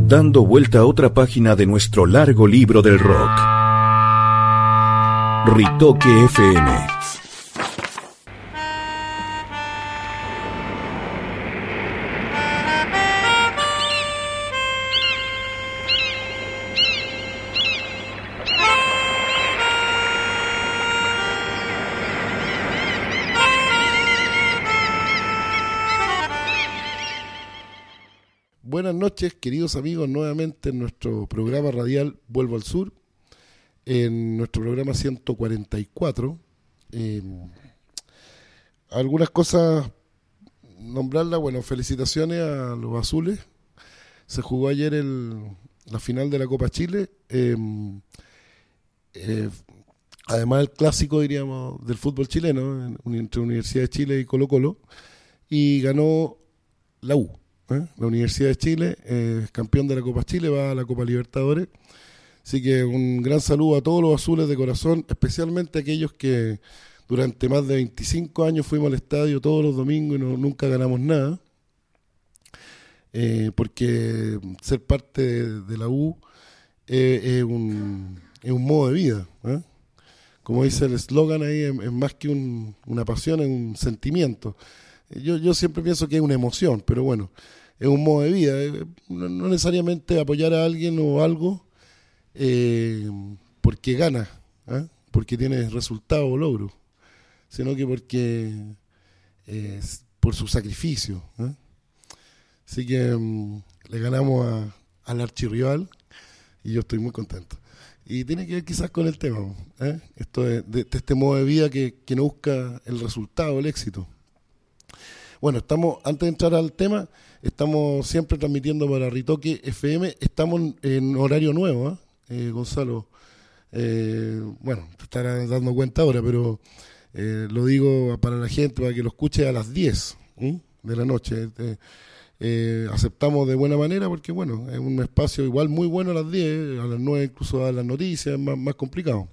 dando vuelta a otra página de nuestro largo libro del rock. Ritoque FM. Buenas noches, queridos amigos, nuevamente en nuestro programa radial Vuelvo al Sur, en nuestro programa 144. Algunas cosas, nombrarlas, bueno, felicitaciones a los azules. Se jugó ayer la final de la Copa Chile. Además el clásico, diríamos, del fútbol chileno, entre Universidad de Chile y Colo-Colo, y ganó la U. La Universidad de Chile es campeón de la Copa Chile, va a la Copa Libertadores. Así que un gran saludo a todos los azules de corazón, especialmente a aquellos que durante más de 25 años fuimos al estadio todos los domingos y nunca ganamos nada. Porque ser parte de la U es un modo de vida. Como dice el eslogan ahí, es más que una pasión, es un sentimiento. Yo siempre pienso que es una emoción, pero bueno, es un modo de vida. No necesariamente apoyar a alguien o algo porque gana, porque tiene resultado o logro, sino que porque por su sacrificio. Así que le ganamos al archirrival y yo estoy muy contento. Y tiene que ver quizás con el tema, esto de este modo de vida que no busca el resultado, el éxito. Bueno, antes de entrar al tema, estamos siempre transmitiendo para Ritoque FM. Estamos en horario nuevo, Gonzalo. Bueno, te estarás dando cuenta ahora, pero lo digo para la gente, para que lo escuche a las 10 de la noche. Aceptamos de buena manera porque, bueno, es un espacio igual muy bueno a las 10, a las 9 incluso a las noticias, es más complicado.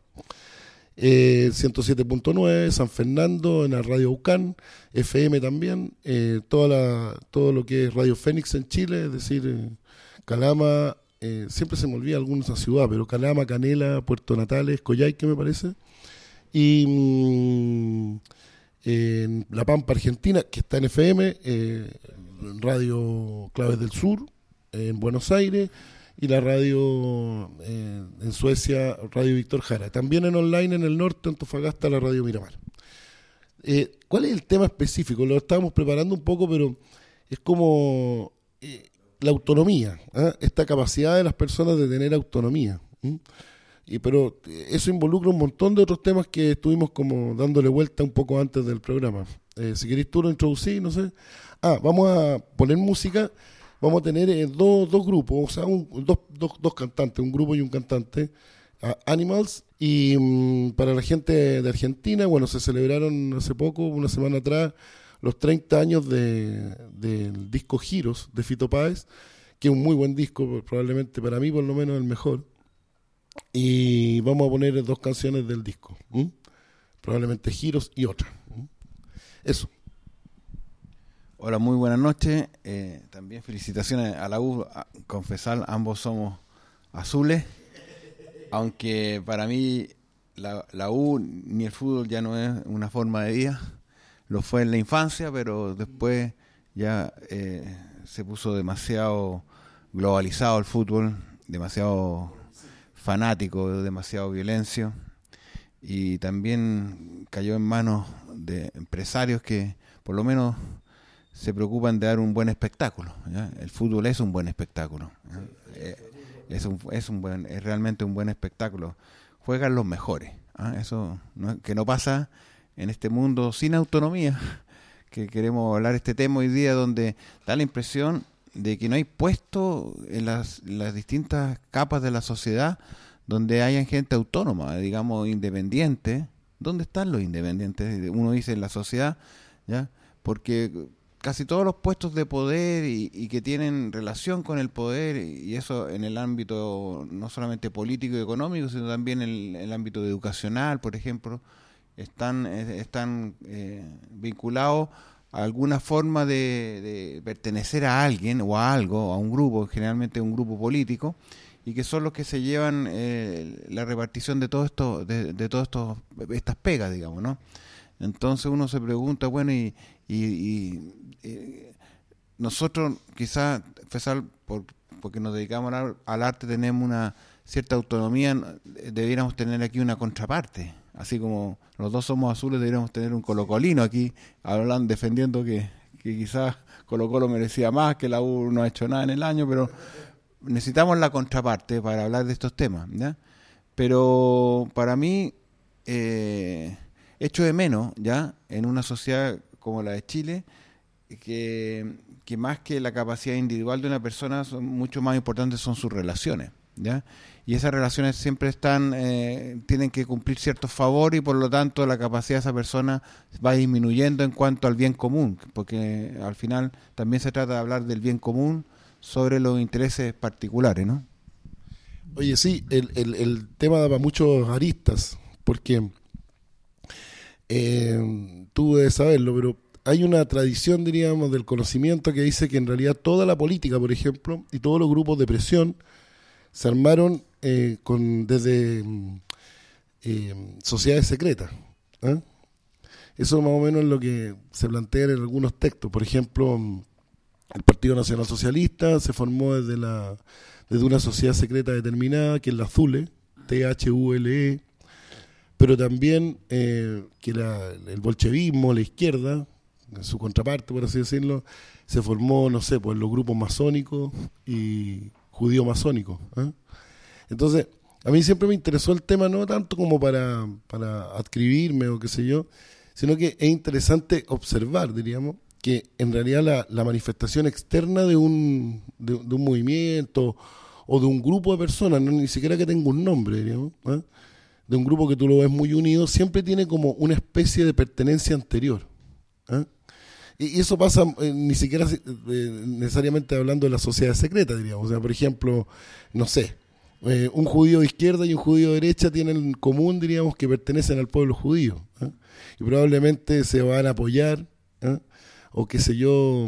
107.9 San Fernando en la Radio Ucán, FM también, todo lo que es Radio Fénix en Chile, es decir, Calama, siempre se me olvida alguna ciudad, pero Calama, Canela, Puerto Natales, Coyhaique me parece, y en La Pampa, Argentina, que está en FM, Radio Claves del Sur en Buenos Aires, y la radio en Suecia, Radio Víctor Jara. También en online en el norte, Antofagasta, la Radio Miramar. ¿Cuál es el tema específico? Lo estábamos preparando un poco, pero es como la autonomía, esta capacidad de las personas de tener autonomía. Pero eso involucra un montón de otros temas que estuvimos como dándole vuelta un poco antes del programa. Si queréis tú lo introducís, no sé. Vamos a poner música. Vamos a tener dos grupos, o sea, dos cantantes, un grupo y un cantante, Animals, y para la gente de Argentina, bueno, se celebraron hace poco, una semana atrás, los 30 años del disco Giros de Fito Páez, que es un muy buen disco, probablemente para mí por lo menos el mejor, y vamos a poner dos canciones del disco, probablemente Giros y otra. Eso. Hola, muy buenas noches. También felicitaciones a la U. Confesar, ambos somos azules. Aunque para mí la U ni el fútbol ya no es una forma de vida. Lo fue en la infancia, pero después ya se puso demasiado globalizado el fútbol, demasiado fanático, demasiado violencia. Y también cayó en manos de empresarios que por lo menos se preocupan de dar un buen espectáculo, ¿ya? El fútbol es un buen espectáculo, es realmente un buen espectáculo. Juegan los mejores, eso que no pasa en este mundo sin autonomía, que queremos hablar este tema hoy día, donde da la impresión de que no hay puesto en las distintas capas de la sociedad donde hayan gente autónoma, digamos independiente. ¿Dónde están los independientes? Uno dice en la sociedad, ¿ya? Porque casi todos los puestos de poder y que tienen relación con el poder, y eso en el ámbito no solamente político y económico, sino también en el ámbito educacional, por ejemplo, están vinculados alguna forma de pertenecer a alguien o a algo, a un grupo, generalmente un grupo político, y que son los que se llevan la repartición de todo esto, de todas estas pegas, digamos, ¿no? Entonces uno se pregunta, bueno, y nosotros quizás, porque nos dedicamos al arte, tenemos una cierta autonomía, debiéramos tener aquí una contraparte. Así como los dos somos azules, deberíamos tener un colocolino aquí, hablando, defendiendo que quizás Colo-Colo merecía más, que la U no ha hecho nada en el año, pero necesitamos la contraparte para hablar de estos temas, ¿ya? Pero para mí, echo de menos, ¿ya?, en una sociedad como la de Chile, que más que la capacidad individual de una persona, mucho más importantes son sus relaciones, ¿ya? Y esas relaciones siempre tienen que cumplir ciertos favores, y por lo tanto la capacidad de esa persona va disminuyendo en cuanto al bien común, porque al final también se trata de hablar del bien común sobre los intereses particulares, ¿no? Oye, sí, el tema da para muchos aristas, porque tú debes saberlo, pero hay una tradición, diríamos, del conocimiento que dice que en realidad toda la política, por ejemplo, y todos los grupos de presión se armaron desde sociedades secretas. Eso más o menos es lo que se plantea en algunos textos. Por ejemplo, el Partido Nacional Socialista se formó desde una sociedad secreta determinada, que es la Thule, THULE, pero también que el bolchevismo, la izquierda, en su contraparte, por así decirlo, se formó, no sé, pues los grupos masónicos y judío-masónicos. Entonces, a mí siempre me interesó el tema, no tanto como para adscribirme o qué sé yo, sino que es interesante observar, diríamos, que en realidad la manifestación externa de un movimiento o de un grupo de personas, no ni siquiera que tenga un nombre, diríamos, de un grupo que tú lo ves muy unido, siempre tiene como una especie de pertenencia anterior. Y eso pasa ni siquiera necesariamente hablando de la sociedad secreta, diríamos. O sea, por ejemplo, no sé, un judío de izquierda y un judío de derecha tienen en común, diríamos, que pertenecen al pueblo judío, y probablemente se van a apoyar, o qué sé yo,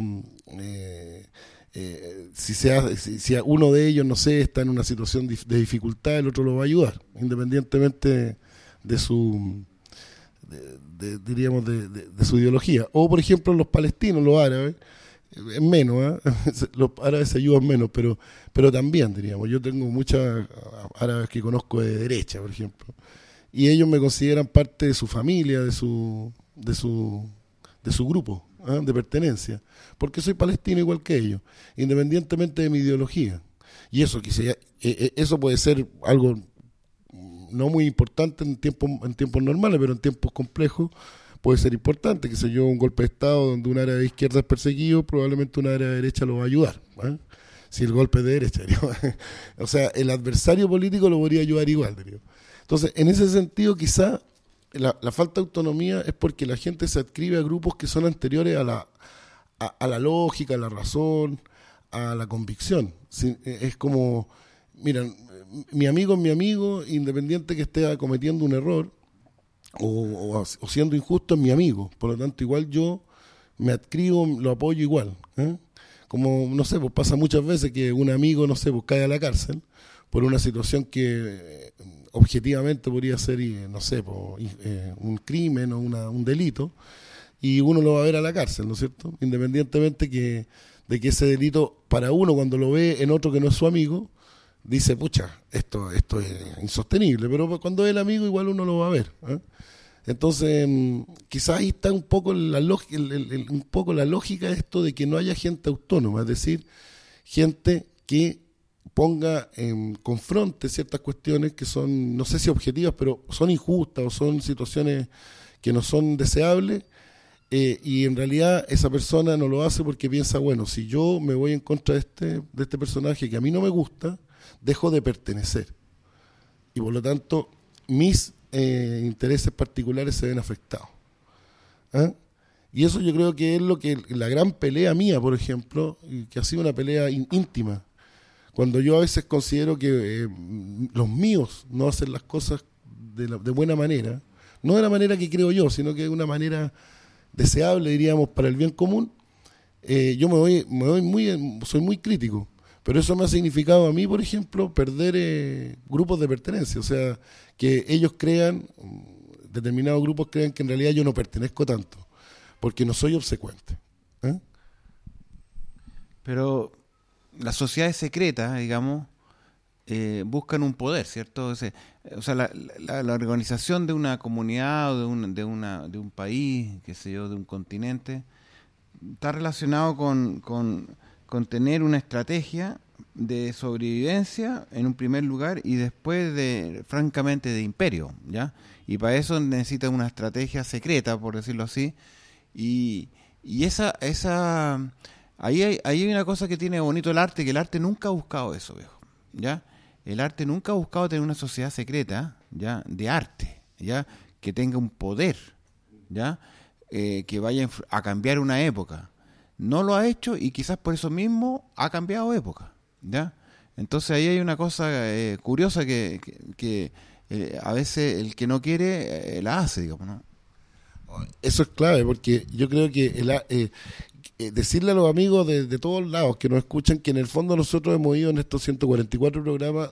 si uno de ellos, no sé, está en una situación de dificultad, el otro lo va a ayudar, independientemente de su diríamos de su ideología. O por ejemplo los palestinos, los árabes, es menos, los árabes se ayudan menos, pero también, diríamos, yo tengo muchas árabes que conozco de derecha, por ejemplo, y ellos me consideran parte de su familia, de su grupo, de pertenencia, porque soy palestino igual que ellos, independientemente de mi ideología. Y eso eso puede ser algo no muy importante en tiempos normales, pero en tiempos complejos puede ser importante. Que sé yo, un golpe de Estado donde un área de izquierda es perseguido, probablemente un área de derecha lo va a ayudar, si el golpe es de derecha, o sea, el adversario político lo podría ayudar igual, Entonces, en ese sentido, quizá la falta de autonomía es porque la gente se adscribe a grupos que son anteriores a la lógica, a la razón, a la convicción. Es como, miren, mi amigo es mi amigo, independiente que esté cometiendo un error o siendo injusto, es mi amigo. Por lo tanto, igual yo me adscribo, lo apoyo igual. Como, no sé, pues pasa muchas veces que un amigo, no sé, pues cae a la cárcel por una situación que objetivamente podría ser, no sé, pues, un crimen o un delito, y uno lo va a ver a la cárcel, ¿no es cierto? Independientemente de que ese delito, para uno, cuando lo ve en otro que no es su amigo, dice, pucha, esto es insostenible, pero cuando es el amigo igual uno lo va a ver. Entonces, quizás ahí está un poco la lógica de esto de que no haya gente autónoma, es decir, gente que confronte ciertas cuestiones que son, no sé si objetivas, pero son injustas o son situaciones que no son deseables, y en realidad esa persona no lo hace porque piensa, bueno, si yo me voy en contra de este personaje que a mí no me gusta, dejo de pertenecer, y por lo tanto mis intereses particulares se ven afectados. Y eso yo creo que es lo que la gran pelea mía, por ejemplo, que ha sido una pelea íntima, cuando yo a veces considero que los míos no hacen las cosas de buena manera, no de la manera que creo yo, sino que de una manera deseable, diríamos, para el bien común, yo soy muy crítico. Pero eso me ha significado a mí, por ejemplo, perder grupos de pertenencia. O sea, que ellos determinados grupos crean que en realidad yo no pertenezco tanto, porque no soy obsecuente. Pero las sociedades secretas, digamos, buscan un poder, ¿cierto? O sea, la organización de una comunidad o de un país, qué sé yo, de un continente, está relacionado con tener una estrategia de sobrevivencia en un primer lugar y después francamente de imperio, ¿ya? Y para eso necesita una estrategia secreta, por decirlo así, y ahí hay una cosa que tiene bonito el arte, que el arte nunca ha buscado eso, viejo, ¿ya? El arte nunca ha buscado tener una sociedad secreta, ¿ya? De arte, ¿ya? Que tenga un poder, ¿ya? Que vaya a cambiar una época. No lo ha hecho y quizás por eso mismo ha cambiado época, ¿ya? Entonces ahí hay una cosa curiosa que a veces el que no quiere la hace, digamos, ¿no? Eso es clave, porque yo creo que decirle a los amigos de todos lados que nos escuchan que en el fondo nosotros hemos ido en estos 144 programas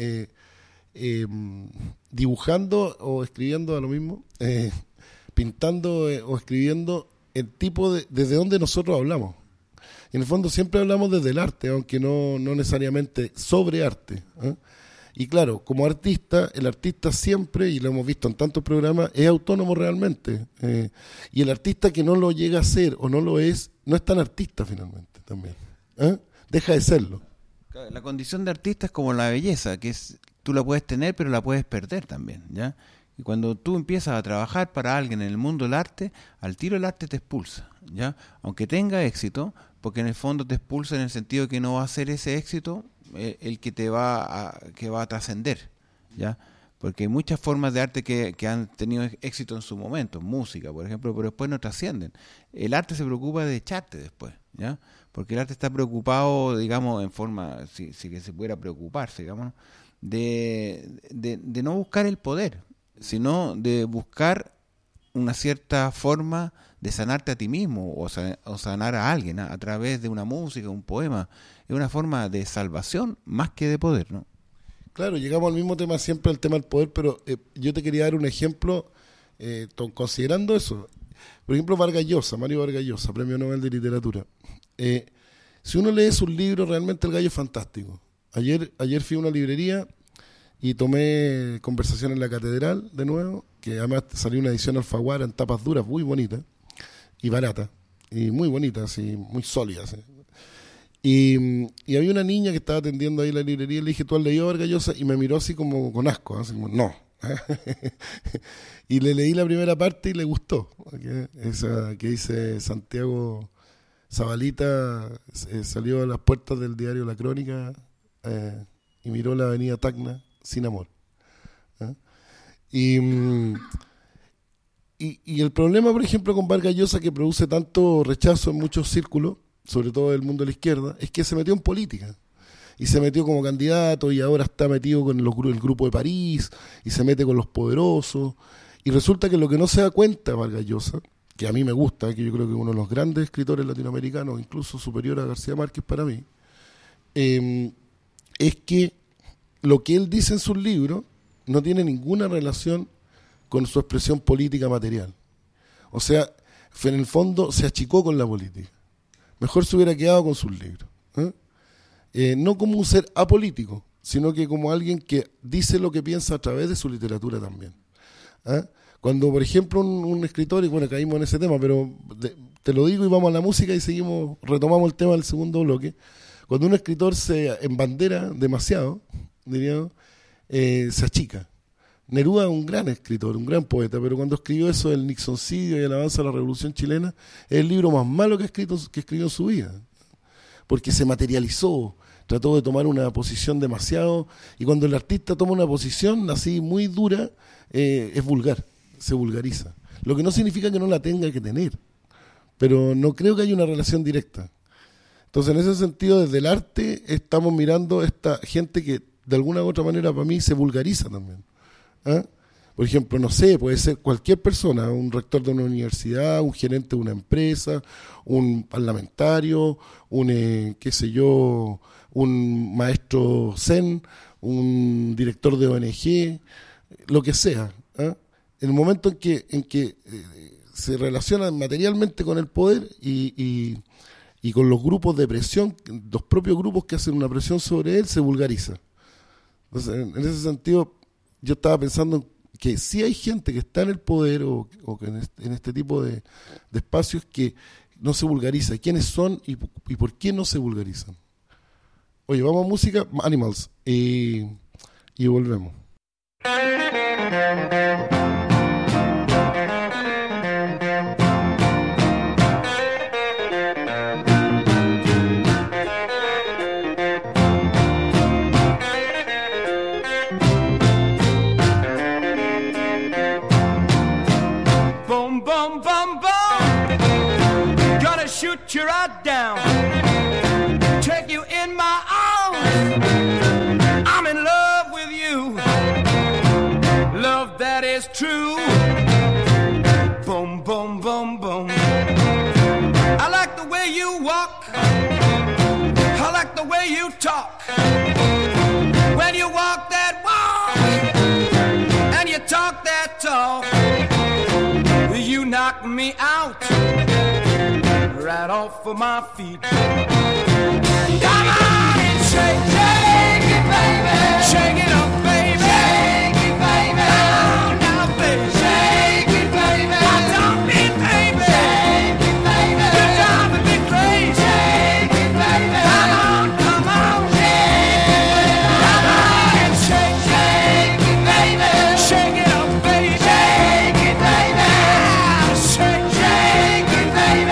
dibujando o escribiendo a lo mismo, pintando o escribiendo el tipo desde donde nosotros hablamos. En el fondo siempre hablamos desde el arte, aunque no necesariamente sobre arte, ¿eh? Y claro, como artista, el artista siempre, y lo hemos visto en tantos programas, es autónomo realmente. Y el artista que no lo llega a ser o no lo es, no es tan artista finalmente también. Deja de serlo. La condición de artista es como la belleza, que tú la puedes tener, pero la puedes perder también, ¿ya? Y cuando tú empiezas a trabajar para alguien en el mundo del arte, al tiro el arte te expulsa, ¿ya? Aunque tenga éxito, porque en el fondo te expulsa en el sentido de que no va a ser ese éxito el que que va a trascender, ¿ya? Porque hay muchas formas de arte que han tenido éxito en su momento, música, por ejemplo, pero después no trascienden. El arte se preocupa de echarte después, ¿ya? Porque el arte está preocupado, digamos, en forma, si que se pudiera preocuparse, digamos, de no buscar el poder, sino de buscar una cierta forma de sanarte a ti mismo o sanar a alguien a través de una música, un poema. Es una forma de salvación más que de poder, ¿no? Claro, llegamos al mismo tema, siempre al tema del poder, pero yo te quería dar un ejemplo considerando eso. Por ejemplo, Mario Vargas Llosa, Premio Nobel de Literatura. Si uno lee sus libros, realmente el gallo es fantástico. Ayer fui a una librería y tomé Conversación en la Catedral de nuevo, que además salió una edición Alfaguara en tapas duras, muy bonita y barata, y muy bonita, así, muy sólida, así. Y había una niña que estaba atendiendo ahí la librería y le dije, ¿tú has leído Vargas Llosa? Y me miró así como con asco, así como, no. Y le leí la primera parte y le gustó, esa que dice Santiago Zabalita salió a las puertas del diario La Crónica y miró la avenida Tacna sin amor. Y el problema, por ejemplo, con Vargas Llosa, que produce tanto rechazo en muchos círculos, sobre todo del mundo de la izquierda, es que se metió en política. Y se metió como candidato y ahora está metido con el grupo de París y se mete con los poderosos. Y resulta que lo que no se da cuenta Vargas Llosa, que a mí me gusta, que yo creo que es uno de los grandes escritores latinoamericanos, incluso superior a García Márquez para mí, es que lo que él dice en sus libros no tiene ninguna relación con su expresión política material. O sea, en el fondo se achicó con la política. Mejor se hubiera quedado con sus libros. No como un ser apolítico, sino que como alguien que dice lo que piensa a través de su literatura también. Cuando, por ejemplo, un escritor, y bueno, caímos en ese tema, pero te lo digo y vamos a la música y retomamos el tema del segundo bloque. Cuando un escritor se embandera demasiado, diríamos, se achica. Neruda es un gran escritor, un gran poeta, pero cuando escribió eso del Nixoncidio y el avance a la Revolución Chilena, es el libro más malo que escribió en su vida. Porque se materializó, trató de tomar una posición demasiado, y cuando el artista toma una posición así muy dura, es vulgar, se vulgariza. Lo que no significa que no la tenga que tener, pero no creo que haya una relación directa. Entonces, en ese sentido, desde el arte estamos mirando esta gente que de alguna u otra manera para mí se vulgariza también. Por ejemplo, no sé, puede ser cualquier persona, un rector de una universidad, un gerente de una empresa, un parlamentario, un, qué sé yo, un maestro Zen, un director de ONG, lo que sea. En el momento en que se relaciona materialmente con el poder y con los grupos de presión, los propios grupos que hacen una presión sobre él, se vulgariza. Entonces, en ese sentido, yo estaba pensando que sí hay gente que está en el poder o que en este tipo de espacios que no se vulgariza. ¿Quiénes son y por qué no se vulgarizan? Oye, vamos a música, Animals, y volvemos. Shoot you right down, take you in my arms. I'm in love with you, love that is true. Boom, boom, boom, boom. I like the way you walk, I like the way you talk. When you walk that walk and you talk that talk, you knock me out right off of my feet. Come on and shake, shake it, baby. Shake it up, baby. Shake it, baby. Down, down, baby. Shake it, baby. I don't mean, baby. Shake it, baby. You're driving me crazy. Shake it, baby. Come on, come on. Come on and shake, shake it, baby. Shake it up, baby. Shake it, baby. Shake, shake it, baby.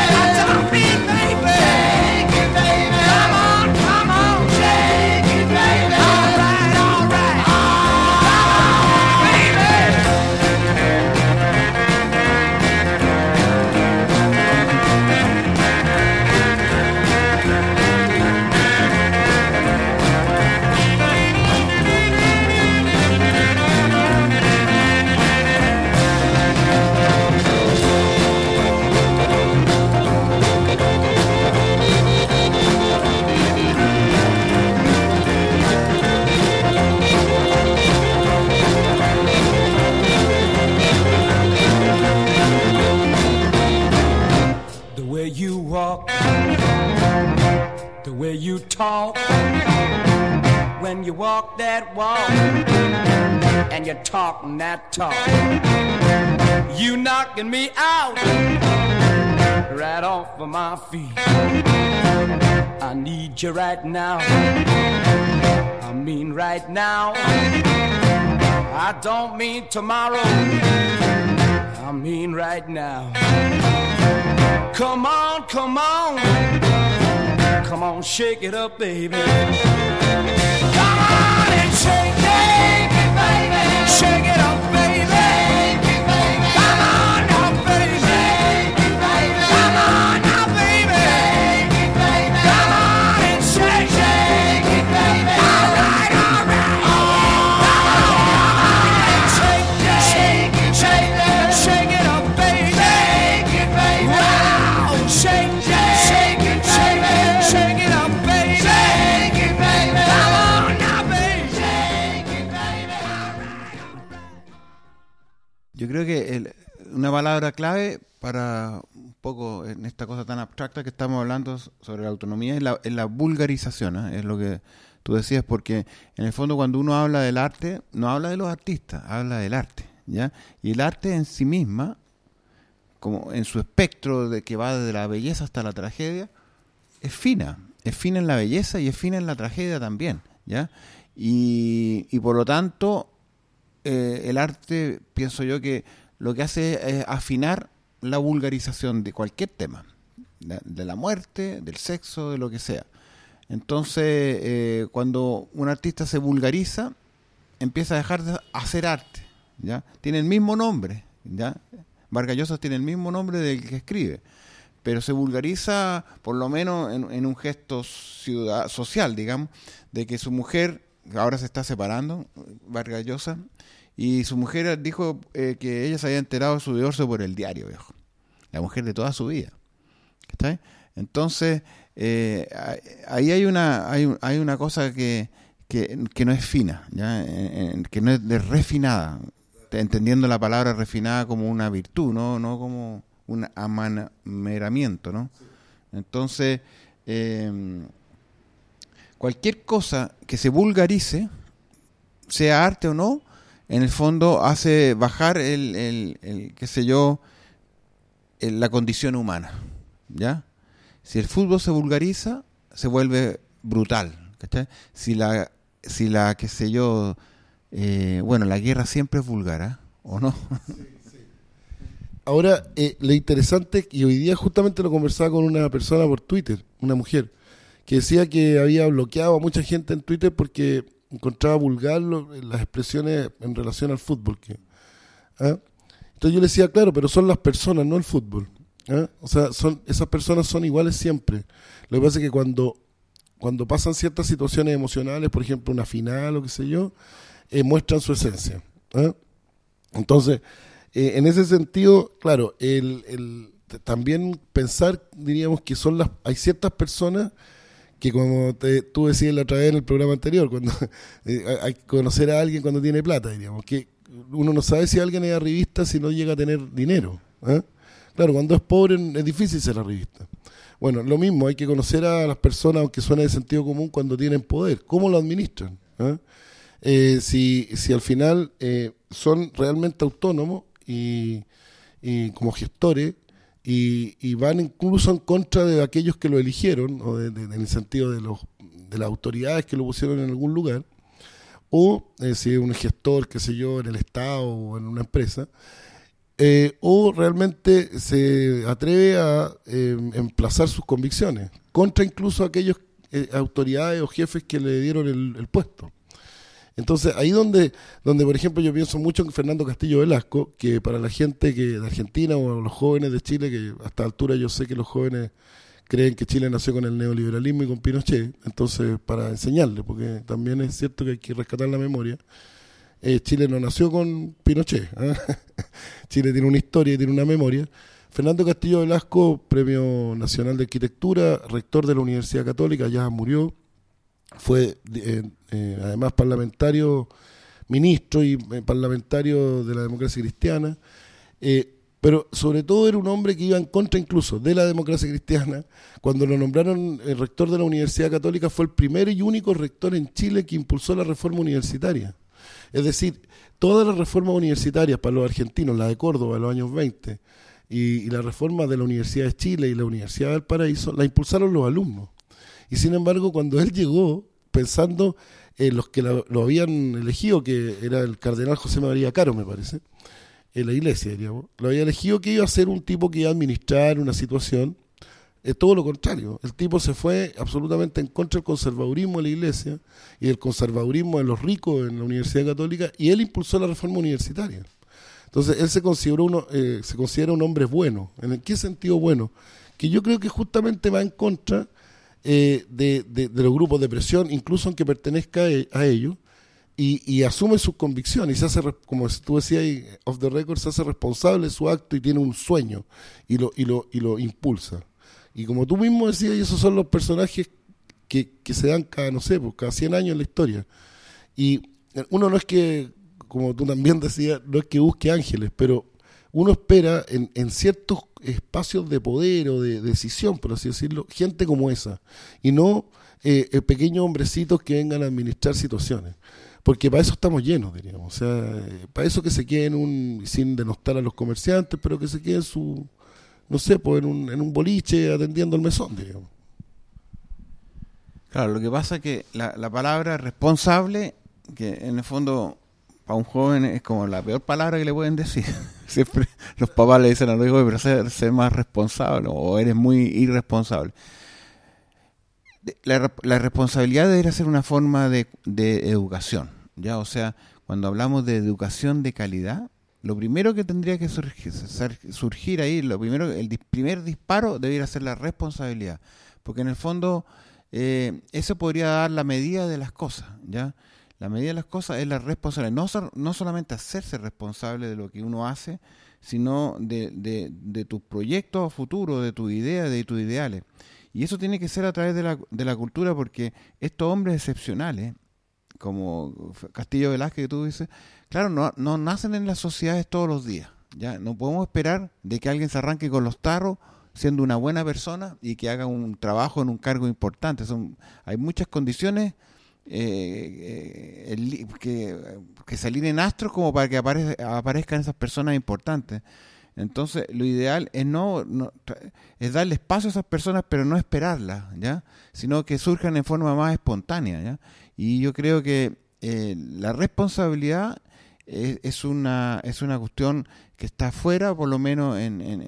The way you talk when you walk that walk and you're talking that talk, you knocking me out right off of my feet. I need you right now, I mean right now. I don't mean tomorrow, I mean right now. Come on, come on, come on, shake it up, baby. Come on and shake it, baby. Shake it up, baby. Shake it, baby. Come on now, baby. Shake it, baby. Come on now, baby. Shake it, baby. Come on and shake it, baby. All right, all right. Come on, shake it, shake it up, baby. Shake it, baby. Wow, shake it, shake it, shake it up, baby. Shake it, baby. Come on now, baby. Shake it, baby. All right, all right. Yo creo que una palabra clave para un poco en esta cosa tan abstracta que estamos hablando sobre la autonomía es la vulgarización, ¿eh? Es lo que tú decías, porque en el fondo cuando uno habla del arte, no habla de los artistas, habla del arte, ¿ya? Y el arte en sí misma, como en su espectro de que va desde la belleza hasta la tragedia, es fina en la belleza y es fina en la tragedia también, ¿ya? Y por lo tanto, el arte, pienso yo que lo que hace es afinar la vulgarización de cualquier tema, de la muerte, del sexo, de lo que sea. Entonces, cuando un artista se vulgariza, empieza a dejar de hacer arte, ¿ya? Tiene el mismo nombre, ¿ya? Vargas Llosa tiene el mismo nombre del que escribe, pero se vulgariza por lo menos en un gesto social, digamos, de que su mujer ahora se está separando, Vargas Llosa, y su mujer dijo que ella se había enterado de su divorcio por el diario, viejo. La mujer de toda su vida. ¿Está bien? Entonces, ahí hay una cosa que no es fina, ¿ya? Que no es refinada, entendiendo la palabra refinada como una virtud, no como un amaneramiento, ¿no? Entonces, cualquier cosa que se vulgarice, sea arte o no, en el fondo hace bajar qué sé yo, la condición humana, ¿ya? Si el fútbol se vulgariza, se vuelve brutal, ¿cachai? Si la qué sé yo, la guerra siempre es vulgar, ¿eh? ¿O no? Sí. Ahora, lo interesante, y hoy día justamente lo conversaba con una persona por Twitter, una mujer, que decía que había bloqueado a mucha gente en Twitter porque encontraba vulgar las expresiones en relación al fútbol. Entonces yo le decía, claro, pero son las personas, no el fútbol. O sea, esas personas son iguales siempre. Lo que pasa es que cuando pasan ciertas situaciones emocionales, por ejemplo una final o qué sé yo, muestran su esencia. Entonces, en ese sentido, claro, también pensar, diríamos que hay ciertas personas que, como tú decías la otra vez en el programa anterior, cuando hay que conocer a alguien cuando tiene plata, diríamos, que uno no sabe si alguien es arribista si no llega a tener dinero. Claro, cuando es pobre es difícil ser arribista. Bueno, lo mismo, hay que conocer a las personas, aunque suene de sentido común, cuando tienen poder. ¿Cómo lo administran? Si al final son realmente autónomos y como gestores y van incluso en contra de aquellos que lo eligieron, o en el sentido de las autoridades que lo pusieron en algún lugar, o si es un gestor, qué sé yo, en el Estado o en una empresa, o realmente se atreve a emplazar sus convicciones contra incluso aquellos autoridades o jefes que le dieron el puesto. Entonces ahí donde por ejemplo yo pienso mucho en Fernando Castillo Velasco, que para la gente de Argentina o los jóvenes de Chile, que a esta altura yo sé que los jóvenes creen que Chile nació con el neoliberalismo y con Pinochet, entonces para enseñarle, porque también es cierto que hay que rescatar la memoria, Chile no nació con Pinochet, Chile tiene una historia y tiene una memoria. Fernando Castillo Velasco, Premio Nacional de Arquitectura, rector de la Universidad Católica, ya murió, fue además parlamentario, ministro y parlamentario de la democracia cristiana, pero sobre todo era un hombre que iba en contra incluso de la democracia cristiana. Cuando lo nombraron el rector de la Universidad Católica, fue el primer y único rector en Chile que impulsó la reforma universitaria. Es decir, todas las reformas universitarias para los argentinos, la de Córdoba en los años 20 y la reforma de la Universidad de Chile y la Universidad del Paraíso, la impulsaron los alumnos. Y sin embargo, cuando él llegó, pensando en los que lo habían elegido, que era el cardenal José María Caro, me parece, en la iglesia, diríamos, lo había elegido que iba a ser un tipo que iba a administrar una situación, todo lo contrario. El tipo se fue absolutamente en contra del conservadurismo de la iglesia y del conservadurismo de los ricos en la Universidad Católica, y él impulsó la reforma universitaria. Entonces, él se considera un hombre bueno. ¿En qué sentido bueno? Que yo creo que justamente va en contra de los grupos de presión, incluso aunque pertenezca a ellos, y asume sus convicciones y se hace, como tú decías ahí, off the record, se hace responsable de su acto y tiene un sueño y lo impulsa. Y como tú mismo decías, esos son los personajes que se dan cada 100 años en la historia. Y uno no es que, como tú también decías, no es que busque ángeles, pero uno espera en ciertos espacios de poder o de decisión, por así decirlo, gente como esa, y no pequeños hombrecitos que vengan a administrar situaciones, porque para eso estamos llenos, diríamos. O sea, para eso que se queden sin denostar a los comerciantes, pero que se queden en un boliche atendiendo el mesón, diríamos. Claro, lo que pasa es que la palabra responsable, que en el fondo para un joven es como la peor palabra que le pueden decir. Siempre los papás le dicen a los hijos, pero ser más responsable, o eres muy irresponsable. La responsabilidad debería ser una forma de educación, ¿ya? O sea, cuando hablamos de educación de calidad, lo primero que tendría que surgir ahí, el primer disparo debería ser la responsabilidad, porque en el fondo eso podría dar la medida de las cosas, ¿ya? La medida de las cosas es la responsabilidad, no solamente hacerse responsable de lo que uno hace, sino de tus proyectos futuros, de tus ideas, de tus ideales. Y eso tiene que ser a través de la cultura, porque estos hombres excepcionales, como Castillo Velázquez que tú dices, claro, no nacen en las sociedades todos los días. Ya no podemos esperar de que alguien se arranque con los tarros siendo una buena persona y que haga un trabajo en un cargo importante. Hay muchas condiciones que se alineen astros como para que aparezcan esas personas importantes. Entonces, lo ideal es es darle espacio a esas personas, pero no esperarlas, ¿ya? Sino que surjan en forma más espontánea, ¿ya? Y yo creo que la responsabilidad es una cuestión que está fuera, por lo menos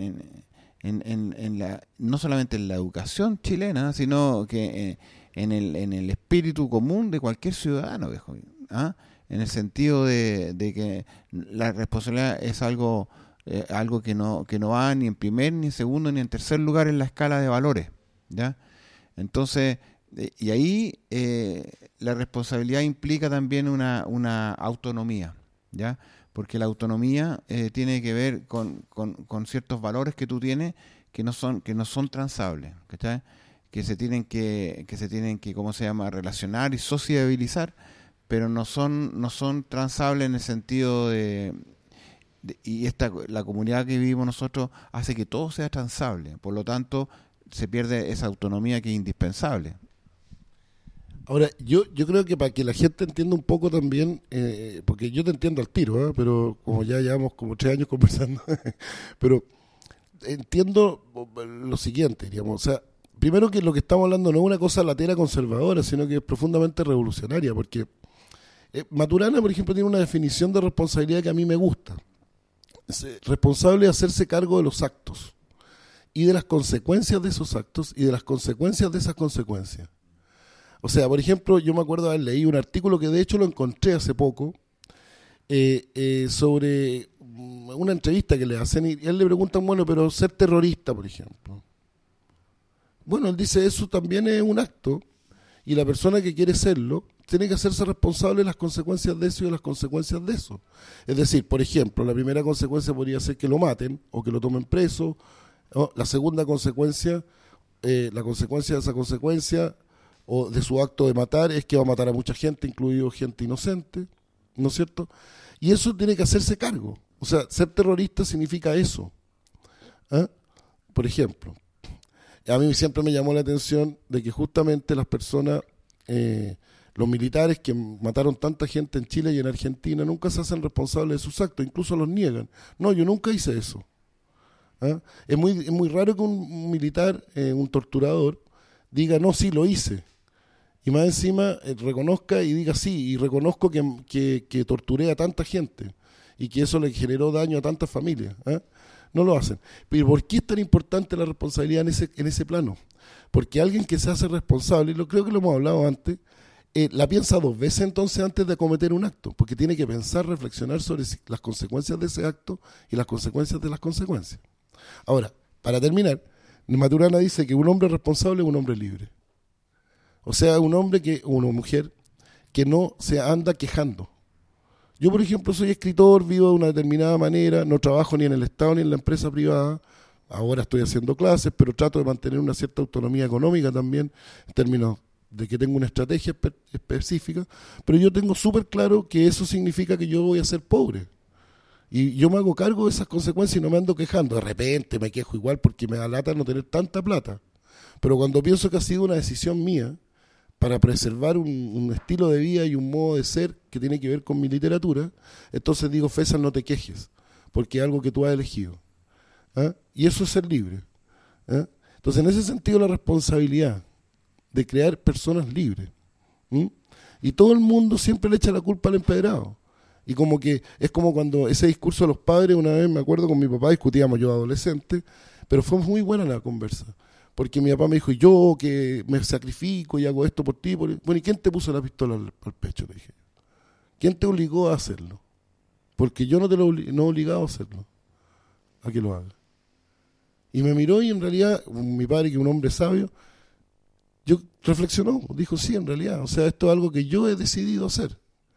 no solamente en la educación chilena, sino que en el espíritu común de cualquier ciudadano, viejo, ¿ah? En el sentido de que la responsabilidad es algo que no va ni en primer, ni en segundo, ni en tercer lugar en la escala de valores, ¿ya? Entonces, y ahí la responsabilidad implica también una autonomía, ¿ya? Porque la autonomía tiene que ver con ciertos valores que tú tienes que no son transables, ¿cachai? Que se tienen que ¿cómo se llama?, relacionar y sociabilizar, pero no son transables en el sentido y la comunidad que vivimos nosotros hace que todo sea transable, por lo tanto se pierde esa autonomía que es indispensable. Ahora, yo creo que para que la gente entienda un poco también, porque yo te entiendo al tiro, pero como ya llevamos como 3 años conversando, pero entiendo lo siguiente, digamos, o sea, primero que lo que estamos hablando no es una cosa latera conservadora, sino que es profundamente revolucionaria, porque Maturana, por ejemplo, tiene una definición de responsabilidad que a mí me gusta. Es responsable de hacerse cargo de los actos y de las consecuencias de esos actos y de las consecuencias de esas consecuencias. O sea, por ejemplo, yo me acuerdo haber leído un artículo que de hecho lo encontré hace poco sobre una entrevista que le hacen y a él le preguntan, bueno, pero ser terrorista, por ejemplo. Bueno, él dice, eso también es un acto y la persona que quiere serlo tiene que hacerse responsable de las consecuencias de eso y de las consecuencias de eso. Es decir, por ejemplo, la primera consecuencia podría ser que lo maten o que lo tomen preso, ¿no? La segunda consecuencia, la consecuencia de esa consecuencia o de su acto de matar es que va a matar a mucha gente, incluido gente inocente, ¿no es cierto? Y eso tiene que hacerse cargo. O sea, ser terrorista significa eso. ¿Ah? Por ejemplo, a mí siempre me llamó la atención de que justamente las personas, los militares que mataron tanta gente en Chile y en Argentina, nunca se hacen responsables de sus actos, incluso los niegan. No, yo nunca hice eso. ¿Ah? Es muy raro que un militar, un torturador, diga, no, sí, lo hice. Y más encima reconozca y diga, sí, y reconozco que torturé a tanta gente y que eso le generó daño a tantas familias. ¿Ah? No lo hacen. Pero ¿por qué es tan importante la responsabilidad en ese plano? Porque alguien que se hace responsable, y creo que lo hemos hablado antes, la piensa 2 veces entonces antes de cometer un acto, porque tiene que pensar, reflexionar sobre las consecuencias de ese acto y las consecuencias de las consecuencias. Ahora, para terminar, Maturana dice que un hombre responsable es un hombre libre. O sea, una mujer que no se anda quejando. Yo, por ejemplo, soy escritor, vivo de una determinada manera, no trabajo ni en el Estado ni en la empresa privada. Ahora estoy haciendo clases, pero trato de mantener una cierta autonomía económica también, en términos de que tengo una estrategia específica, pero yo tengo súper claro que eso significa que yo voy a ser pobre. Y yo me hago cargo de esas consecuencias y no me ando quejando. De repente me quejo igual porque me da lata no tener tanta plata. Pero cuando pienso que ha sido una decisión mía para preservar un estilo de vida y un modo de ser que tiene que ver con mi literatura, entonces digo, Fésar, no te quejes, porque es algo que tú has elegido. ¿Ah? Y eso es ser libre. ¿Ah? Entonces, en ese sentido, la responsabilidad de crear personas libres. Y todo el mundo siempre le echa la culpa al empedrado. Y como que es como cuando ese discurso de los padres, una vez me acuerdo con mi papá, discutíamos yo adolescente, pero fue muy buena la conversa. Porque mi papá me dijo, yo que me sacrifico y hago esto por ti. Bueno, ¿y quién te puso la pistola al pecho? Le dije. ¿Quién te obligó a hacerlo? Porque yo no te no he obligado a hacerlo. A que lo haga. Y me miró y en realidad, mi padre, que es un hombre sabio, yo reflexionó, dijo, sí, en realidad, o sea, esto es algo que yo he decidido hacer.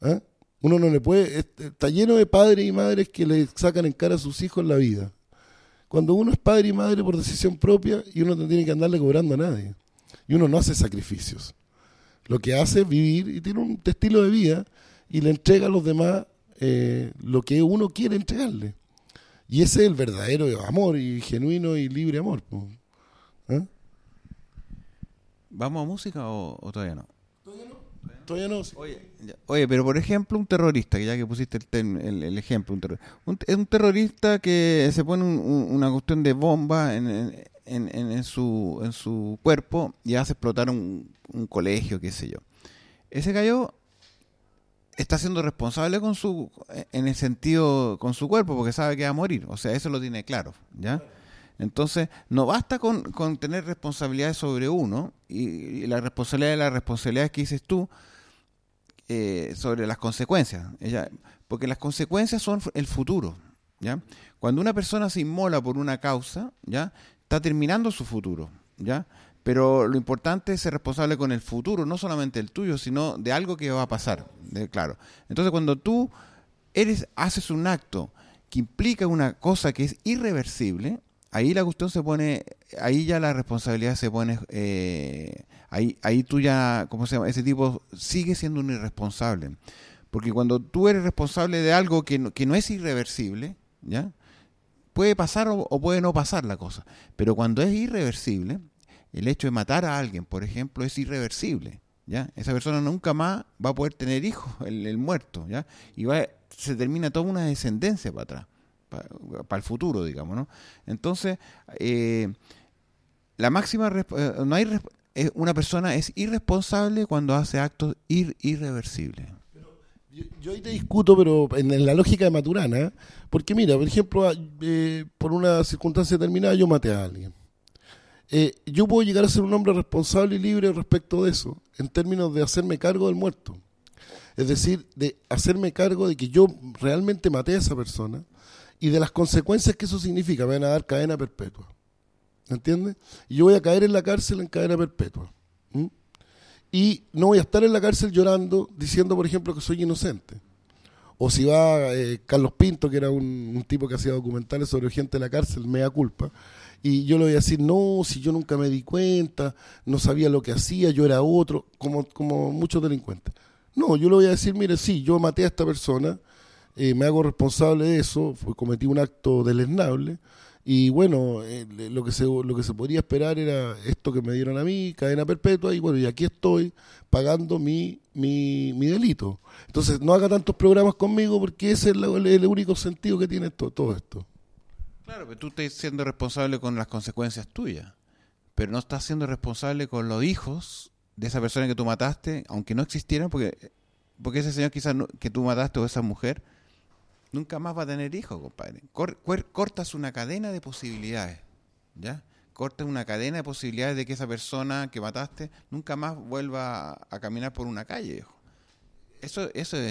¿Ah? Uno no le puede... Está lleno de padres y madres que le sacan en cara a sus hijos en la vida. Cuando uno es padre y madre por decisión propia y uno no tiene que andarle cobrando a nadie. Y uno no hace sacrificios. Lo que hace es vivir y tiene un estilo de vida y le entrega a los demás lo que uno quiere entregarle. Y ese es el verdadero amor y genuino y libre amor. ¿Eh? ¿Vamos a música o todavía no? Todavía no. Sí. Oye, pero por ejemplo, un terrorista, que ya que pusiste el ejemplo, un terrorista que se pone una cuestión de bomba en su cuerpo y hace explotar un colegio, qué sé yo. Ese gallo está siendo responsable en el sentido con su cuerpo, porque sabe que va a morir. O sea, eso lo tiene claro, ¿ya? Entonces, no basta con tener responsabilidades sobre uno y la responsabilidad que dices tú sobre las consecuencias, porque las consecuencias son el futuro, ¿ya? Cuando una persona se inmola por una causa, ¿ya? Está terminando su futuro, ¿ya? Pero lo importante es ser responsable con el futuro, no solamente el tuyo, sino de algo que va a pasar, claro. Entonces, cuando tú haces un acto que implica una cosa que es irreversible, ahí la cuestión se pone, ahí ya la responsabilidad se pone, ahí tú ya, ¿cómo se llama? Ese tipo sigue siendo un irresponsable. Porque cuando tú eres responsable de algo que no es irreversible, ¿ya? Puede pasar o puede no pasar la cosa. Pero cuando es irreversible, el hecho de matar a alguien, por ejemplo, es irreversible, ¿ya? Esa persona nunca más va a poder tener hijos, el muerto, ¿ya? Y se termina toda una descendencia para atrás. Para el futuro, digamos, ¿no? Entonces, la máxima una persona es irresponsable cuando hace actos irreversibles. Yo ahí te discuto, pero en la lógica de Maturana, porque mira, por ejemplo, por una circunstancia determinada yo maté a alguien. Yo puedo llegar a ser un hombre responsable y libre respecto de eso, en términos de hacerme cargo del muerto. Es decir, de hacerme cargo de que yo realmente maté a esa persona y de las consecuencias que eso significa. Me van a dar cadena perpetua. ¿Entiendes? Y yo voy a caer en la cárcel en cadena perpetua. Y no voy a estar en la cárcel llorando, diciendo, por ejemplo, que soy inocente. O si va Carlos Pinto, que era un tipo que hacía documentales sobre gente de la cárcel, mea culpa, y yo le voy a decir, no, si yo nunca me di cuenta, no sabía lo que hacía, yo era otro, como muchos delincuentes. No, yo le voy a decir, mire, sí, yo maté a esta persona, me hago responsable de eso, cometí un acto deleznable, y bueno, lo que se podría esperar era esto que me dieron a mí, cadena perpetua, y bueno, y aquí estoy pagando mi delito. Entonces, no haga tantos programas conmigo porque ese es el único sentido que tiene todo esto. Claro, pero tú estás siendo responsable con las consecuencias tuyas, pero no estás siendo responsable con los hijos de esa persona que tú mataste, aunque no existieran, porque ese señor quizás que tú mataste o esa mujer nunca más va a tener hijos, compadre. Cortas una cadena de posibilidades, ¿ya? Cortas una cadena de posibilidades de que esa persona que mataste nunca más vuelva a caminar por una calle, hijo. Eso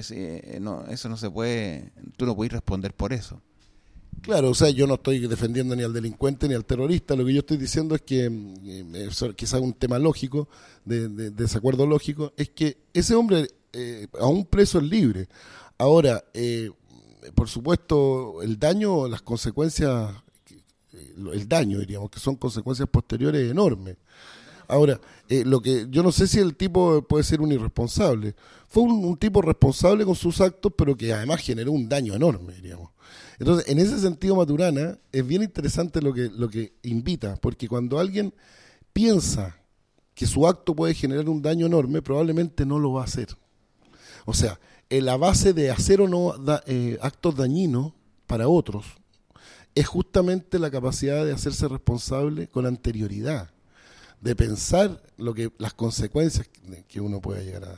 no se puede, tú no puedes responder por eso. Claro, o sea, yo no estoy defendiendo ni al delincuente ni al terrorista, lo que yo estoy diciendo es que, quizás un tema lógico, de desacuerdo lógico, es que ese hombre, aún preso, es libre. Ahora, por supuesto, el daño, las consecuencias, el daño, diríamos, que son consecuencias posteriores enormes. Ahora, lo que yo no sé si el tipo puede ser un irresponsable. Fue un tipo responsable con sus actos, pero que además generó un daño enorme, diríamos. Entonces, en ese sentido, Maturana, es bien interesante lo que invita, porque cuando alguien piensa que su acto puede generar un daño enorme, probablemente no lo va a hacer. O sea, la base de hacer o no actos dañinos para otros es justamente la capacidad de hacerse responsable con anterioridad, de pensar las consecuencias que uno puede llegar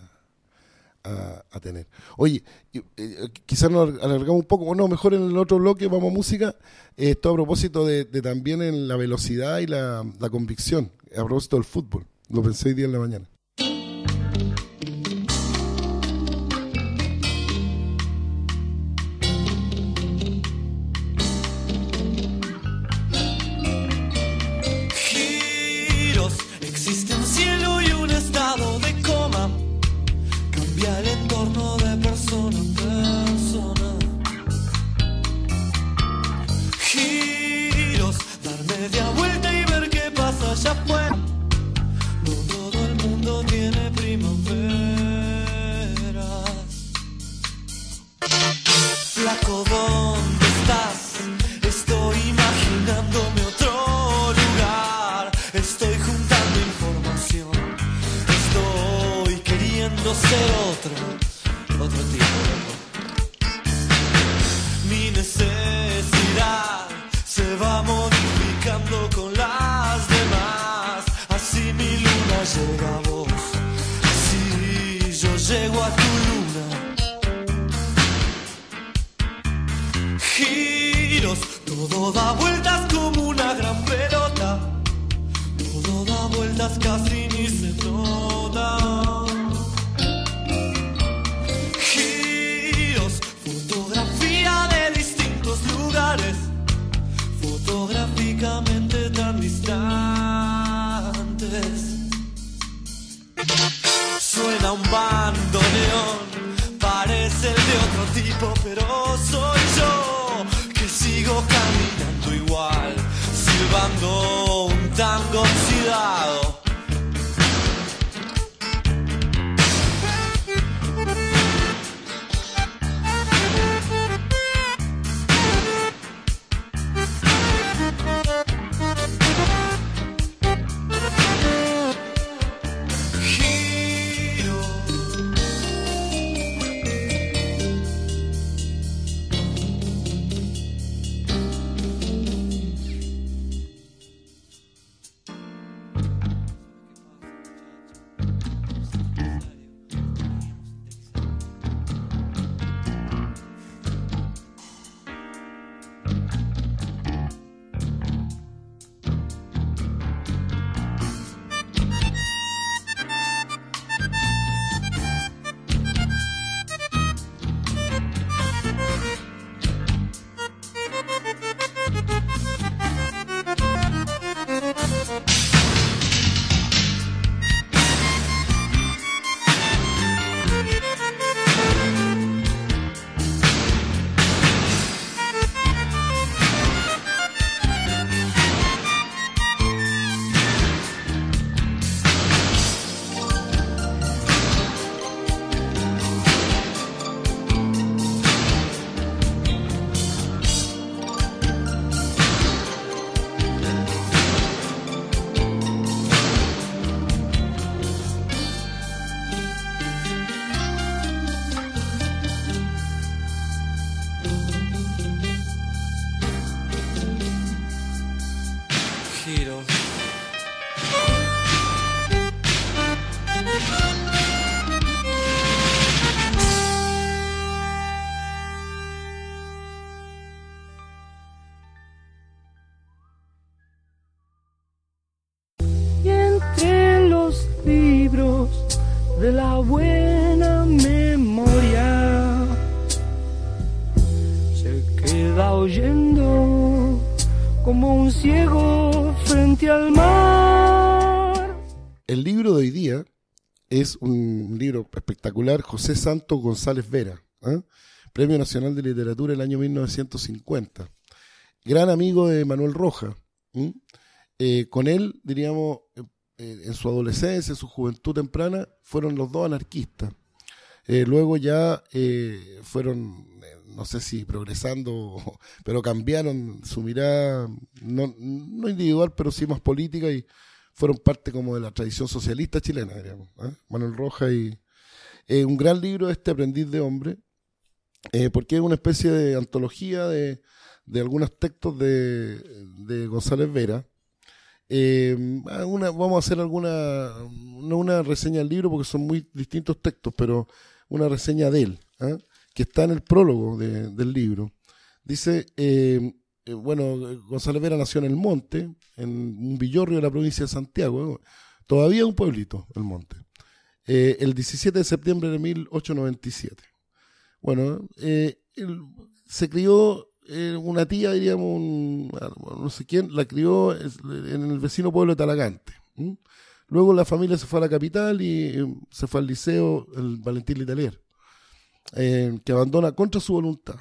a tener. Oye, quizás nos alargamos un poco, o no, mejor en el otro bloque vamos a música, esto a propósito de también en la velocidad y la convicción, a propósito del fútbol, lo pensé hoy día en la mañana. Existe un cielo y un estado de coma. Cambia el entorno de personas. flaco, ¿dónde estás? Estoy imaginándome otro lugar. Estoy juntando información. Estoy queriendo ser otro tipo. Mi necesidad se va modificando con las demás. Así mi luna llega a vos. Así yo llego a tu luna. Giros, todo da vueltas como una gran pelota. Todo da vueltas casi ni se nota. Giros, fotografía de distintos lugares, fotográficamente tan distantes. Suena un bandoneón, parece el de otro tipo, pero soy yo que sigo caminando igual, silbando un tango oxidado. De la buena memoria se queda oyendo como un ciego frente al mar. El libro de hoy día es un libro espectacular. José Santos González Vera, Premio Nacional de Literatura del año 1950, gran amigo de Manuel Rojas. Con él, diríamos, en su adolescencia, en su juventud temprana, fueron los dos anarquistas. Luego ya fueron, no sé si progresando, pero cambiaron su mirada, no individual, pero sí más política, y fueron parte como de la tradición socialista chilena, diríamos, Manuel Rojas. Y un gran libro, Aprendiz de Hombre, porque es una especie de antología de algunos textos de González Vera. Vamos a hacer no una reseña del libro porque son muy distintos textos, pero una reseña de él, que está en el prólogo del libro. Dice, González Vera nació en El Monte, en un villorrio de la provincia de Santiago, todavía un pueblito, El Monte, el 17 de septiembre de 1897. Se crió, una tía, diríamos, no sé quién, la crió en el vecino pueblo de Talagante. Luego la familia se fue a la capital y se fue al liceo, el Valentín Letelier, que abandona contra su voluntad.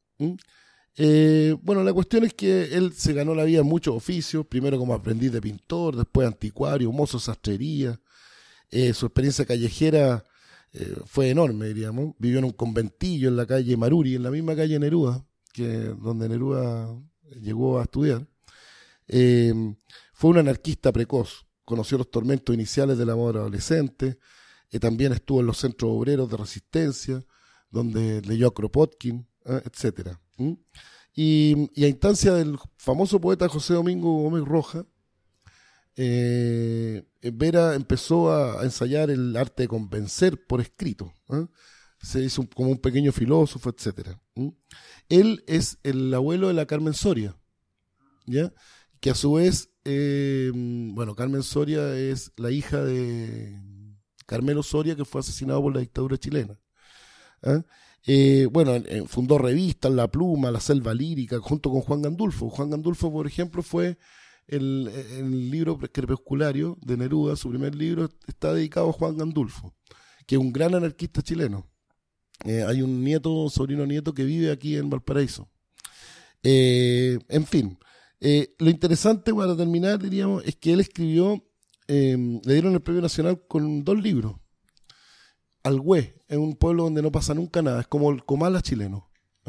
La cuestión es que él se ganó la vida en muchos oficios, primero como aprendiz de pintor, después anticuario, mozo de sastrería. Su experiencia callejera fue enorme, diríamos. Vivió en un conventillo en la calle Maruri, en la misma calle Neruda, donde Neruda llegó a estudiar. Fue un anarquista precoz, conoció los tormentos iniciales del amor adolescente, también estuvo en los centros obreros de resistencia, donde leyó a Kropotkin, etc. Y a instancia del famoso poeta José Domingo Gómez Roja, Vera empezó a ensayar el arte de convencer por escrito. Se hizo como un pequeño filósofo, etc. Él es el abuelo de la Carmen Soria, ¿ya? Que a su vez, Carmen Soria es la hija de Carmelo Soria, que fue asesinado por la dictadura chilena. Fundó revistas, La Pluma, La Selva Lírica, junto con Juan Gandulfo. Juan Gandulfo, por ejemplo, fue el libro crepusculario de Neruda, su primer libro, está dedicado a Juan Gandulfo, que es un gran anarquista chileno. Hay un sobrino nieto que vive aquí en Valparaíso. En fin, lo interesante para terminar, diríamos, es que él escribió, le dieron el premio nacional con 2 libros. Algüé, es un pueblo donde no pasa nunca nada, es como el Comala chileno.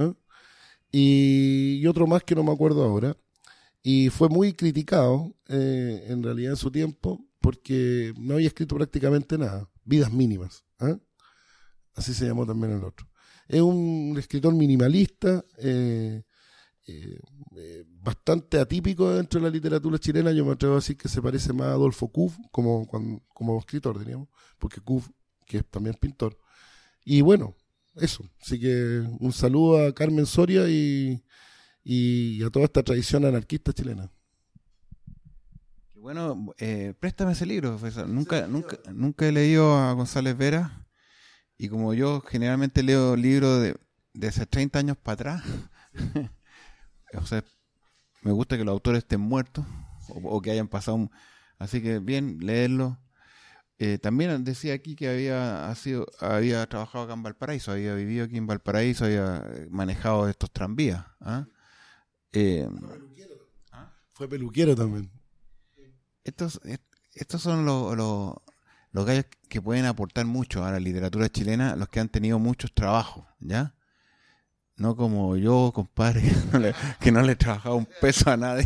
Y otro más que no me acuerdo ahora. Y fue muy criticado, en realidad, en su tiempo, porque no había escrito prácticamente nada. Vidas mínimas. Así se llamó también el otro. Es un escritor minimalista, bastante atípico dentro de la literatura chilena. Yo me atrevo a decir que se parece más a Adolfo Kuff como escritor, diríamos, porque Kuff, que es también pintor. Y bueno, eso. Así que un saludo a Carmen Soria y a toda esta tradición anarquista chilena. Bueno, préstame ese libro, profesor. Nunca he leído a González Vera, y como yo generalmente leo libros de hace 30 años para atrás, o sea, me gusta que los autores estén muertos o que hayan pasado, así que bien, leerlo. También decía aquí que había trabajado acá en Valparaíso, había vivido aquí en Valparaíso, había manejado estos tranvías. Fue peluquero también. Estos son los gallos que pueden aportar mucho a la literatura chilena, los que han tenido muchos trabajos, ¿ya? No como yo, compadre, que no le he trabajado un peso a nadie.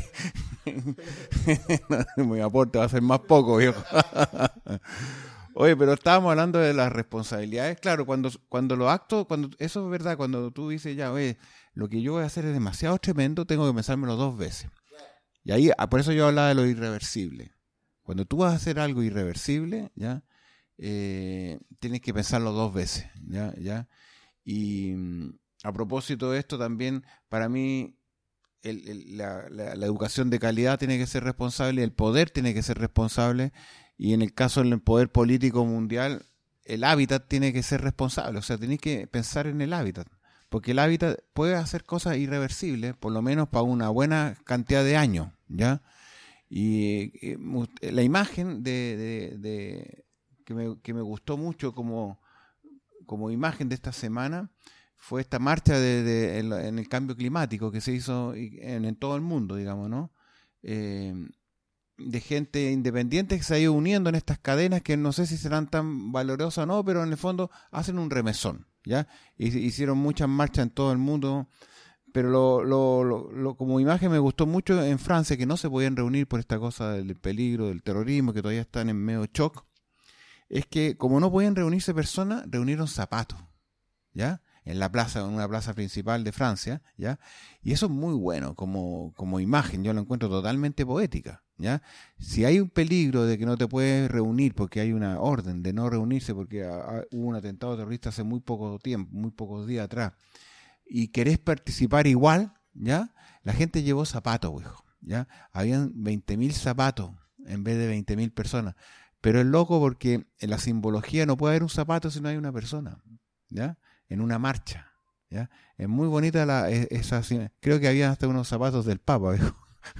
Mi aporte va a ser más poco, viejo. Oye, pero estábamos hablando de las responsabilidades. Claro, cuando los actos, eso es verdad, cuando tú dices ya, oye, lo que yo voy a hacer es demasiado tremendo, tengo que pensármelo 2 veces. Y ahí, por eso yo hablaba de lo irreversible. Cuando tú vas a hacer algo irreversible, ya, tienes que pensarlo 2 veces, ya. Y a propósito de esto, también para mí la educación de calidad tiene que ser responsable, el poder tiene que ser responsable, y en el caso del poder político mundial, el hábitat tiene que ser responsable. O sea, tenés que pensar en el hábitat, porque el hábitat puede hacer cosas irreversibles, por lo menos para una buena cantidad de años, ¿ya? Y la imagen que me gustó mucho como imagen de esta semana fue esta marcha en el cambio climático que se hizo en todo el mundo, digamos, ¿no? De gente independiente que se ha ido uniendo en estas cadenas que no sé si serán tan valorosas o no, pero en el fondo hacen un remesón, ¿ya? Hicieron muchas marchas en todo el mundo, pero como imagen me gustó mucho en Francia, que no se podían reunir por esta cosa del peligro, del terrorismo, que todavía están en medio shock. Es que como no podían reunirse personas, reunieron zapatos, ¿ya? En una plaza principal de Francia, ¿ya? Y eso es muy bueno como imagen, yo lo encuentro totalmente poética, ¿ya? Si hay un peligro de que no te puedes reunir porque hay una orden de no reunirse porque hubo un atentado terrorista hace muy poco tiempo, muy pocos días atrás, y querés participar igual, ¿ya? La gente llevó zapatos, hijo, ¿ya? Habían 20.000 zapatos en vez de 20.000 personas, pero es loco porque en la simbología no puede haber un zapato si no hay una persona, ¿ya? En una marcha, ¿ya? Es muy bonita esa. Creo que había hasta unos zapatos del Papa, viejo.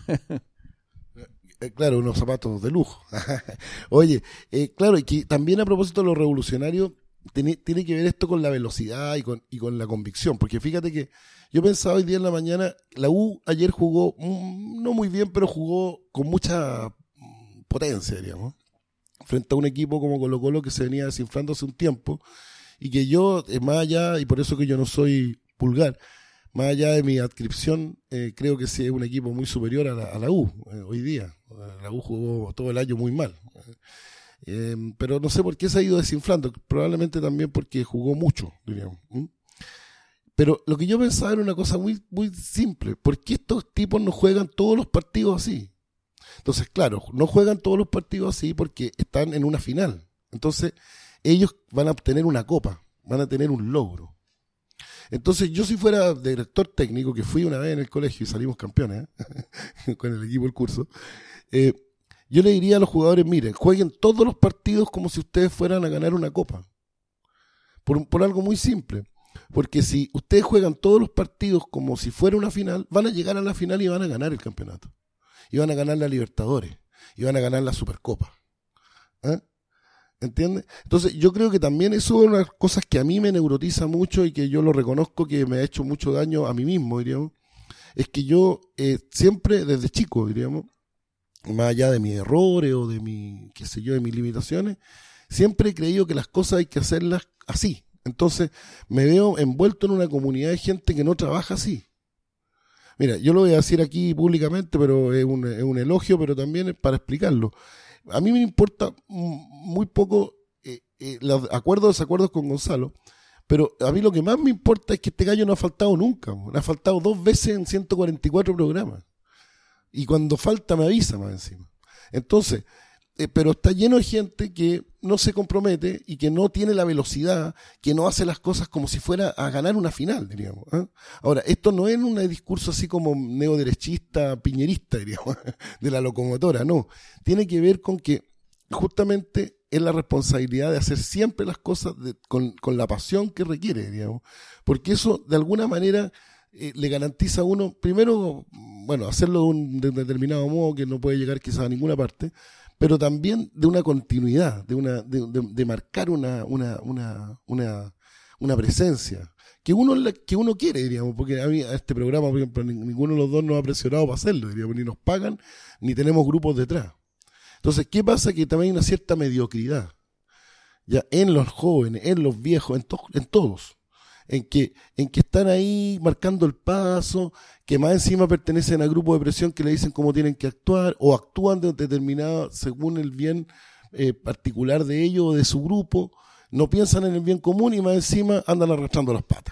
Claro, unos zapatos de lujo. Oye, claro, y que también a propósito de lo revolucionario, tiene que ver esto con la velocidad y con la convicción, porque fíjate que yo pensaba hoy día en la mañana, la U ayer jugó, no muy bien, pero jugó con mucha potencia, digamos, frente a un equipo como Colo-Colo que se venía desinflando hace un tiempo, y que yo, más allá, y por eso que yo no soy vulgar, más allá de mi adscripción, creo que sí es un equipo muy superior a la U hoy día. La U jugó todo el año muy mal. Pero no sé por qué se ha ido desinflando, probablemente también porque jugó mucho, diríamos. Pero lo que yo pensaba era una cosa muy, muy simple. ¿Por qué estos tipos no juegan todos los partidos así? Entonces, claro, no juegan todos los partidos así porque están en una final. Entonces, ellos van a obtener una copa, van a tener un logro. Entonces, yo si fuera director técnico, que fui una vez en el colegio y salimos campeones, con el equipo del curso, yo le diría a los jugadores, miren, jueguen todos los partidos como si ustedes fueran a ganar una copa. Por algo muy simple. Porque si ustedes juegan todos los partidos como si fuera una final, van a llegar a la final y van a ganar el campeonato. Y van a ganar la Libertadores. Y van a ganar la Supercopa. ¿Entiendes? Entonces yo creo que también eso es una de las cosas que a mí me neurotiza mucho y que yo lo reconozco que me ha hecho mucho daño a mí mismo, diríamos. Es que yo siempre, desde chico, diríamos, más allá de mis errores o de de mis limitaciones, siempre he creído que las cosas hay que hacerlas así. Entonces me veo envuelto en una comunidad de gente que no trabaja así. Mira, yo lo voy a decir aquí públicamente, pero es un elogio, pero también es para explicarlo. A mí me importa muy poco los acuerdos o desacuerdos con Gonzalo, pero a mí lo que más me importa es que este gallo no ha faltado nunca. Me ha faltado 2 veces en 144 programas. Y cuando falta me avisa más encima. Entonces, pero está lleno de gente que no se compromete y que no tiene la velocidad, que no hace las cosas como si fuera a ganar una final, diríamos. Ahora, esto no es un discurso así como neoderechista, piñerista, diríamos, de la locomotora, no. Tiene que ver con que justamente es la responsabilidad de hacer siempre las cosas con la pasión que requiere, diríamos. Porque eso, de alguna manera, le garantiza a uno, primero, bueno, hacerlo de un determinado modo que no puede llegar quizás a ninguna parte, pero también de una continuidad, de marcar una presencia que uno quiere, diríamos, porque a este programa, por ejemplo, ninguno de los dos nos ha presionado para hacerlo, diríamos, ni nos pagan, ni tenemos grupos detrás. Entonces, ¿qué pasa? Que también hay una cierta mediocridad, ya en los jóvenes, en los viejos, en todos. En que están ahí marcando el paso, que más encima pertenecen a grupos de presión que le dicen cómo tienen que actuar, o actúan de determinado según el bien particular de ellos o de su grupo, no piensan en el bien común y más encima andan arrastrando las patas.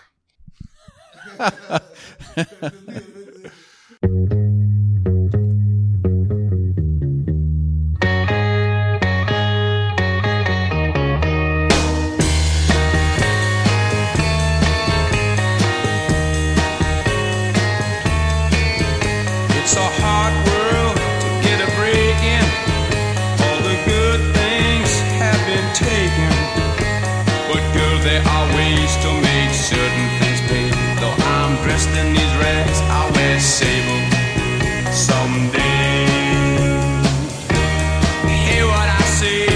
It's a hard world to get a break in. All the good things have been taken. But girl, there are ways to make certain things pay. Though I'm dressed in these rags, I'll wear sable someday. Hear what I say.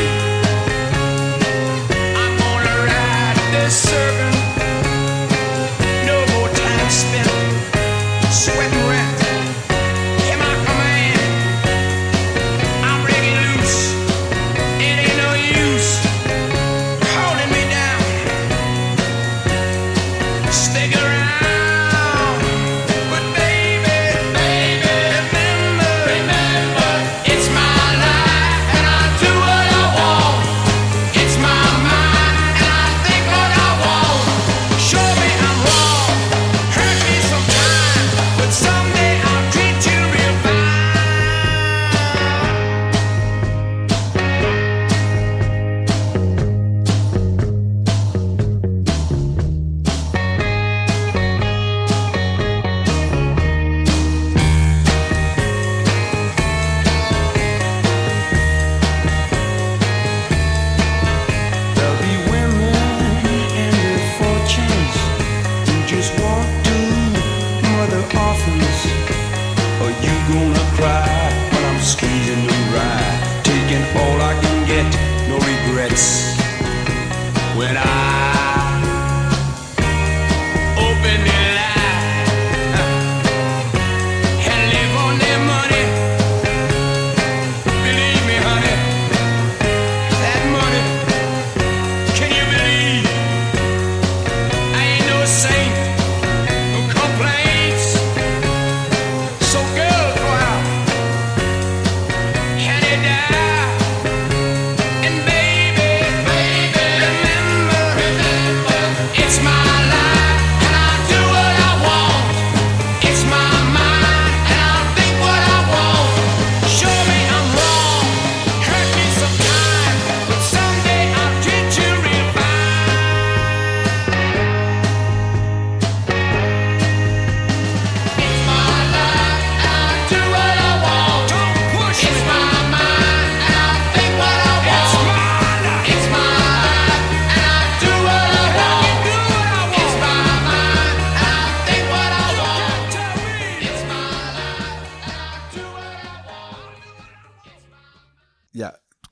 I'm gonna ride this serpent. No more time spent sweating rent. Stick around, but baby, remember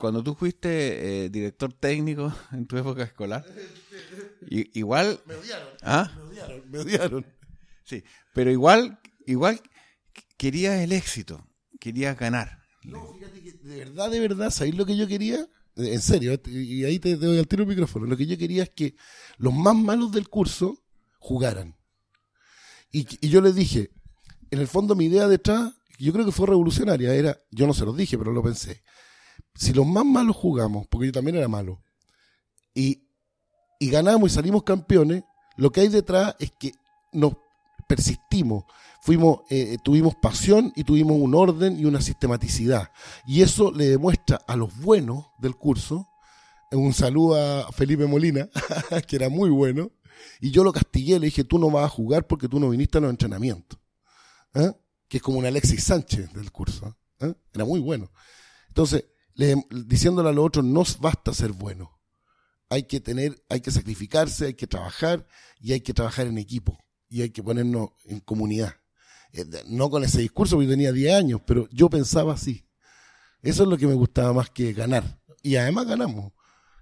cuando tú fuiste director técnico en tu época escolar, igual... Me odiaron, ¿Ah? me odiaron. Sí, pero igual querías el éxito, querías ganar. No, fíjate que de verdad, ¿sabéis lo que yo quería? En serio, y ahí te doy al tiro el micrófono. Lo que yo quería es que los más malos del curso jugaran. Y yo les dije, en el fondo mi idea detrás, yo creo que fue revolucionaria, era, yo no se los dije, pero lo pensé. Si los más malos jugamos, porque yo también era malo, y ganamos y salimos campeones, lo que hay detrás es que nos persistimos, tuvimos pasión y tuvimos un orden y una sistematicidad. Y eso le demuestra a los buenos del curso, un saludo a Felipe Molina, que era muy bueno, y yo lo castigué, le dije, tú no vas a jugar porque tú no viniste a los entrenamientos. Que es como un Alexis Sánchez del curso. Era muy bueno. Entonces, diciéndole a los otros, no basta ser bueno. Hay que sacrificarse, hay que trabajar y hay que trabajar en equipo. Y hay que ponernos en comunidad. No con ese discurso, porque yo tenía 10 años, pero yo pensaba así. Eso es lo que me gustaba más que ganar. Y además ganamos.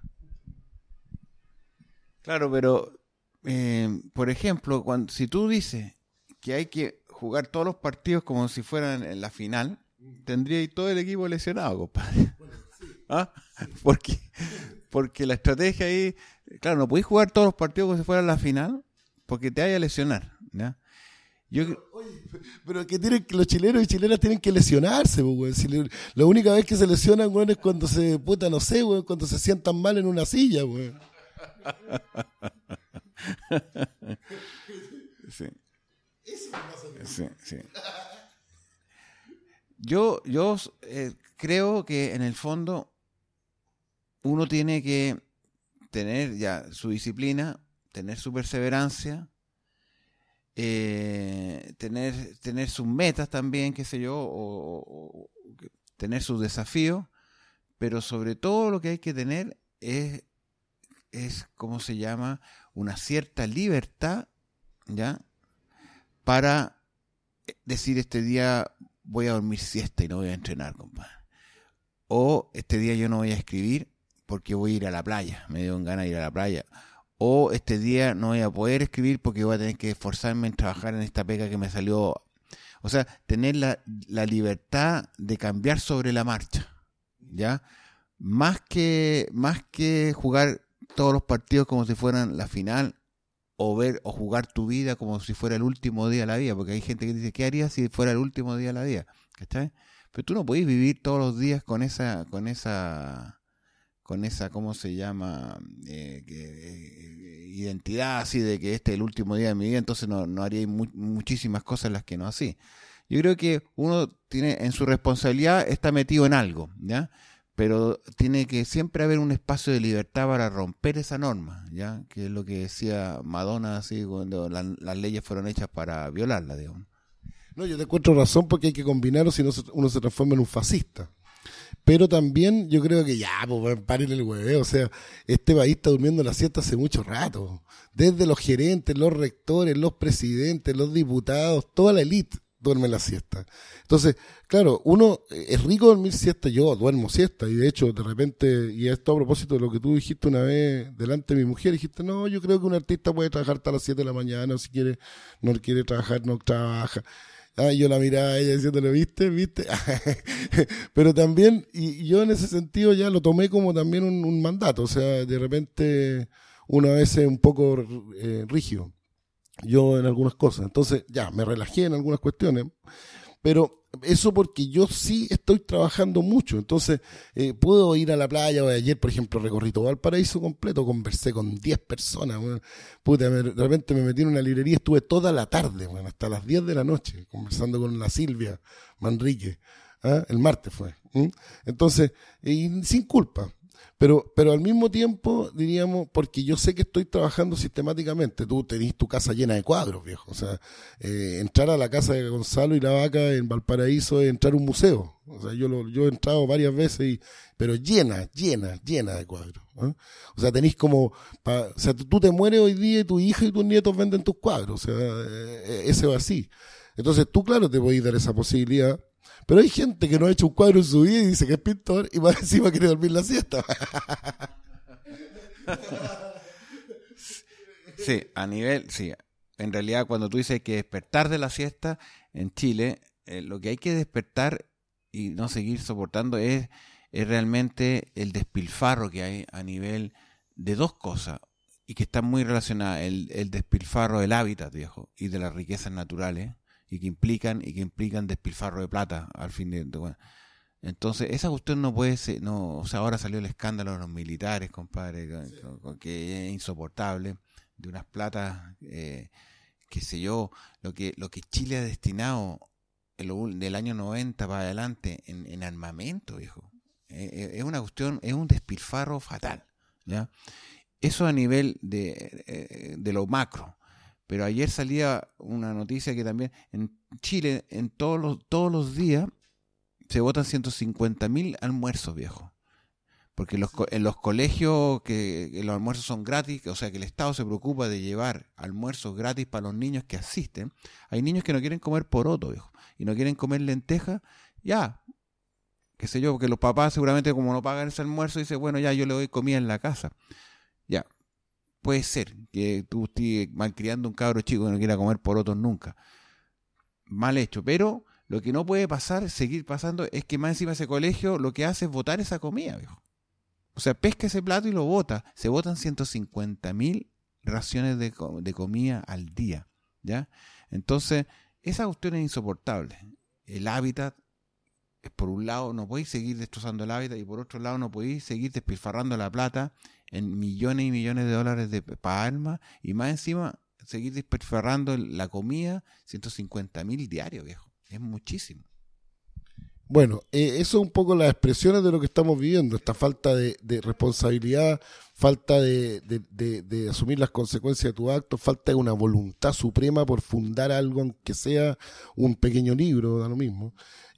Claro, pero, por ejemplo, si tú dices que hay que jugar todos los partidos como si fueran en la final, tendría todo el equipo lesionado, compadre. ¿Ah? Porque la estrategia ahí, claro, no podéis jugar todos los partidos como si fueran la final, porque te vaya a lesionar, ¿ya? Pero que los chilenos y chilenas tienen que lesionarse, güey. La única vez que se lesionan, güey, es cuando cuando se sientan mal en una silla, güey. Sí. Sí. Yo creo que en el fondo uno tiene que tener ya su disciplina, tener su perseverancia, tener sus metas también, qué sé yo, o tener sus desafíos, pero sobre todo lo que hay que tener es ¿cómo se llama? Una cierta libertad, ¿ya? Para decir, este día voy a dormir siesta y no voy a entrenar, compadre. O este día yo no voy a escribir porque voy a ir a la playa, me dio ganas de ir a la playa. O este día no voy a poder escribir porque voy a tener que esforzarme en trabajar en esta pega que me salió. O sea, tener la libertad de cambiar sobre la marcha, ¿ya? Más que jugar todos los partidos como si fueran la final, o jugar tu vida como si fuera el último día de la vida, porque hay gente que dice, ¿qué harías si fuera el último día de la vida? ¿Cachai? Pero tú no podés vivir todos los días con esa ¿cómo se llama? Identidad así de que este es el último día de mi vida, entonces no haría muchísimas cosas las que no así. Yo creo que uno tiene, en su responsabilidad, está metido en algo, ¿ya? Pero tiene que siempre haber un espacio de libertad para romper esa norma, ¿ya? Que es lo que decía Madonna, así, cuando las leyes fueron hechas para violarla, digamos. No, yo te encuentro razón, porque hay que combinarlo, si no uno se transforma en un fascista. Pero también yo creo que pues paren el hueveo, o sea, este país está durmiendo la siesta hace mucho rato. Desde los gerentes, los rectores, los presidentes, los diputados, toda la élite duerme la siesta. Entonces, claro, uno es rico dormir siesta, yo duermo siesta, y de hecho, de repente, y esto a propósito de lo que tú dijiste una vez delante de mi mujer, dijiste, no, yo creo que un artista puede trabajar hasta las 7 de la mañana, o si quiere, no quiere trabajar, no trabaja. Yo la miraba a ella diciéndole, ¿viste? Pero también, y yo en ese sentido ya lo tomé como también un mandato, o sea, de repente uno a veces un poco rígido, yo en algunas cosas, entonces ya, me relajé en algunas cuestiones, pero eso porque yo sí estoy trabajando mucho, entonces puedo ir a la playa. Ayer, por ejemplo, recorrí todo Valparaíso completo, conversé con 10 personas, bueno. De repente me metí en una librería, estuve toda la tarde, bueno, hasta las 10 de la noche, conversando con la Silvia Manrique, el martes fue, entonces, y sin culpa. Pero al mismo tiempo, diríamos, porque yo sé que estoy trabajando sistemáticamente. Tú tenés tu casa llena de cuadros, viejo. O sea, entrar a la casa de Gonzalo y la Vaca en Valparaíso es entrar a un museo. O sea, yo he entrado varias veces, pero llena de cuadros, ¿eh? O sea, tenés como... o sea, tú te mueres hoy día y tu hija y tus nietos venden tus cuadros. O sea, ese va así. Entonces tú, claro, te podés dar esa posibilidad, pero hay gente que no ha hecho un cuadro en su vida y dice que es pintor y más encima quiere dormir la siesta. Sí, en realidad cuando tú dices que despertar de la siesta en Chile, lo que hay que despertar y no seguir soportando es realmente el despilfarro que hay a nivel de dos cosas y que están muy relacionadas, el despilfarro del hábitat, viejo, y de las riquezas naturales y que implican despilfarro de plata al fin de bueno. Entonces esa cuestión no puede ser, no, o sea, ahora salió el escándalo de los militares, compadre, que es insoportable, de unas platas, qué sé yo, lo que Chile ha destinado del año 90 para adelante en armamento, viejo. Es una cuestión, es un despilfarro fatal, ¿ya? Eso a nivel de lo macro. Pero ayer salía una noticia que también en Chile, en todos los días, se votan 150.000 almuerzos, viejo. Porque en los colegios que los almuerzos son gratis, o sea que el Estado se preocupa de llevar almuerzos gratis para los niños que asisten. Hay niños que no quieren comer poroto, viejo, y no quieren comer lentejas, ya, qué sé yo, porque los papás seguramente como no pagan ese almuerzo, dicen, bueno, ya yo le doy comida en la casa. Ya, puede ser que tú estés malcriando un cabro chico que no quiera comer porotos nunca. Mal hecho, pero lo que no puede pasar, seguir pasando, es que más encima ese colegio lo que hace es botar esa comida, viejo. O sea, pesca ese plato y lo bota. Se botan 150.000 raciones de comida al día, ¿ya? Entonces, esa cuestión es insoportable. El hábitat, por un lado, no podéis seguir destrozando el hábitat y por otro lado no podéis seguir despilfarrando la plata en millones y millones de dólares para armas y más encima seguir despilfarrando la comida, 150.000 diarios, viejo. Es muchísimo. Bueno, eso es un poco las expresiones de lo que estamos viviendo, esta falta de responsabilidad, falta de asumir las consecuencias de tu acto, falta de una voluntad suprema por fundar algo, aunque sea un pequeño libro, da lo mismo,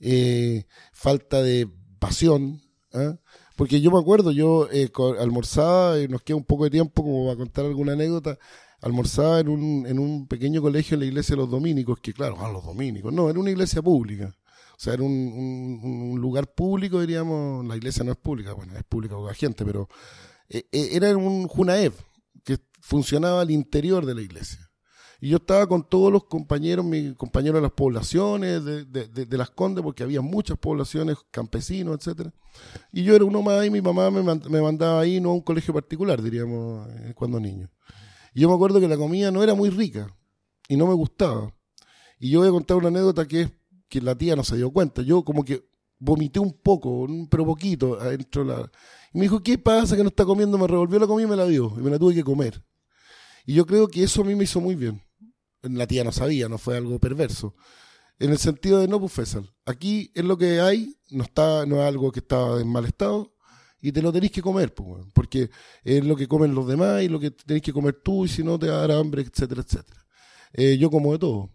falta de pasión, ¿eh? Porque yo me acuerdo, almorzaba, nos queda un poco de tiempo como para contar alguna anécdota, almorzaba en un pequeño colegio en la iglesia de los dominicos, que claro, los dominicos, no, era una iglesia pública. O sea, era un lugar público, diríamos. La iglesia no es pública, bueno, es pública con la gente, pero era un Junaev que funcionaba al interior de la iglesia. Y yo estaba con todos los compañeros, mis compañeros de las poblaciones, de Las Condes, porque había muchas poblaciones, campesinos, etcétera. Y yo era uno más y mi mamá me mandaba ahí, no a un colegio particular, diríamos, cuando niño. Y yo me acuerdo que la comida no era muy rica y no me gustaba. Y yo voy a contar una anécdota que la tía no se dio cuenta. Yo como que vomité un poco, pero poquito, adentro y me dijo, ¿qué pasa que no está comiendo? Me revolvió la comida y me la dio, y me la tuve que comer. Y yo creo que eso a mí me hizo muy bien. La tía no sabía, no fue algo perverso. En el sentido de, no, pues Fésar, aquí es lo que hay, no es algo que está en mal estado, y te lo tenés que comer, pues, porque es lo que comen los demás, y lo que tenés que comer tú, y si no te va a dar hambre, etcétera, etcétera. Yo como de todo.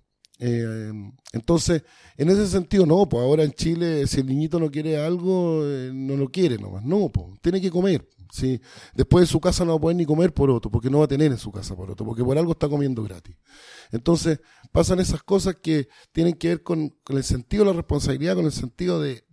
Entonces, en ese sentido, no, pues ahora en Chile, si el niñito no quiere algo, no lo quiere nomás, no, pues, tiene que comer. ¿Sí? Después en su casa no va a poder ni comer poroto, porque no va a tener en su casa poroto, porque por algo está comiendo gratis. Entonces, pasan esas cosas que tienen que ver con el sentido de la responsabilidad, con el sentido de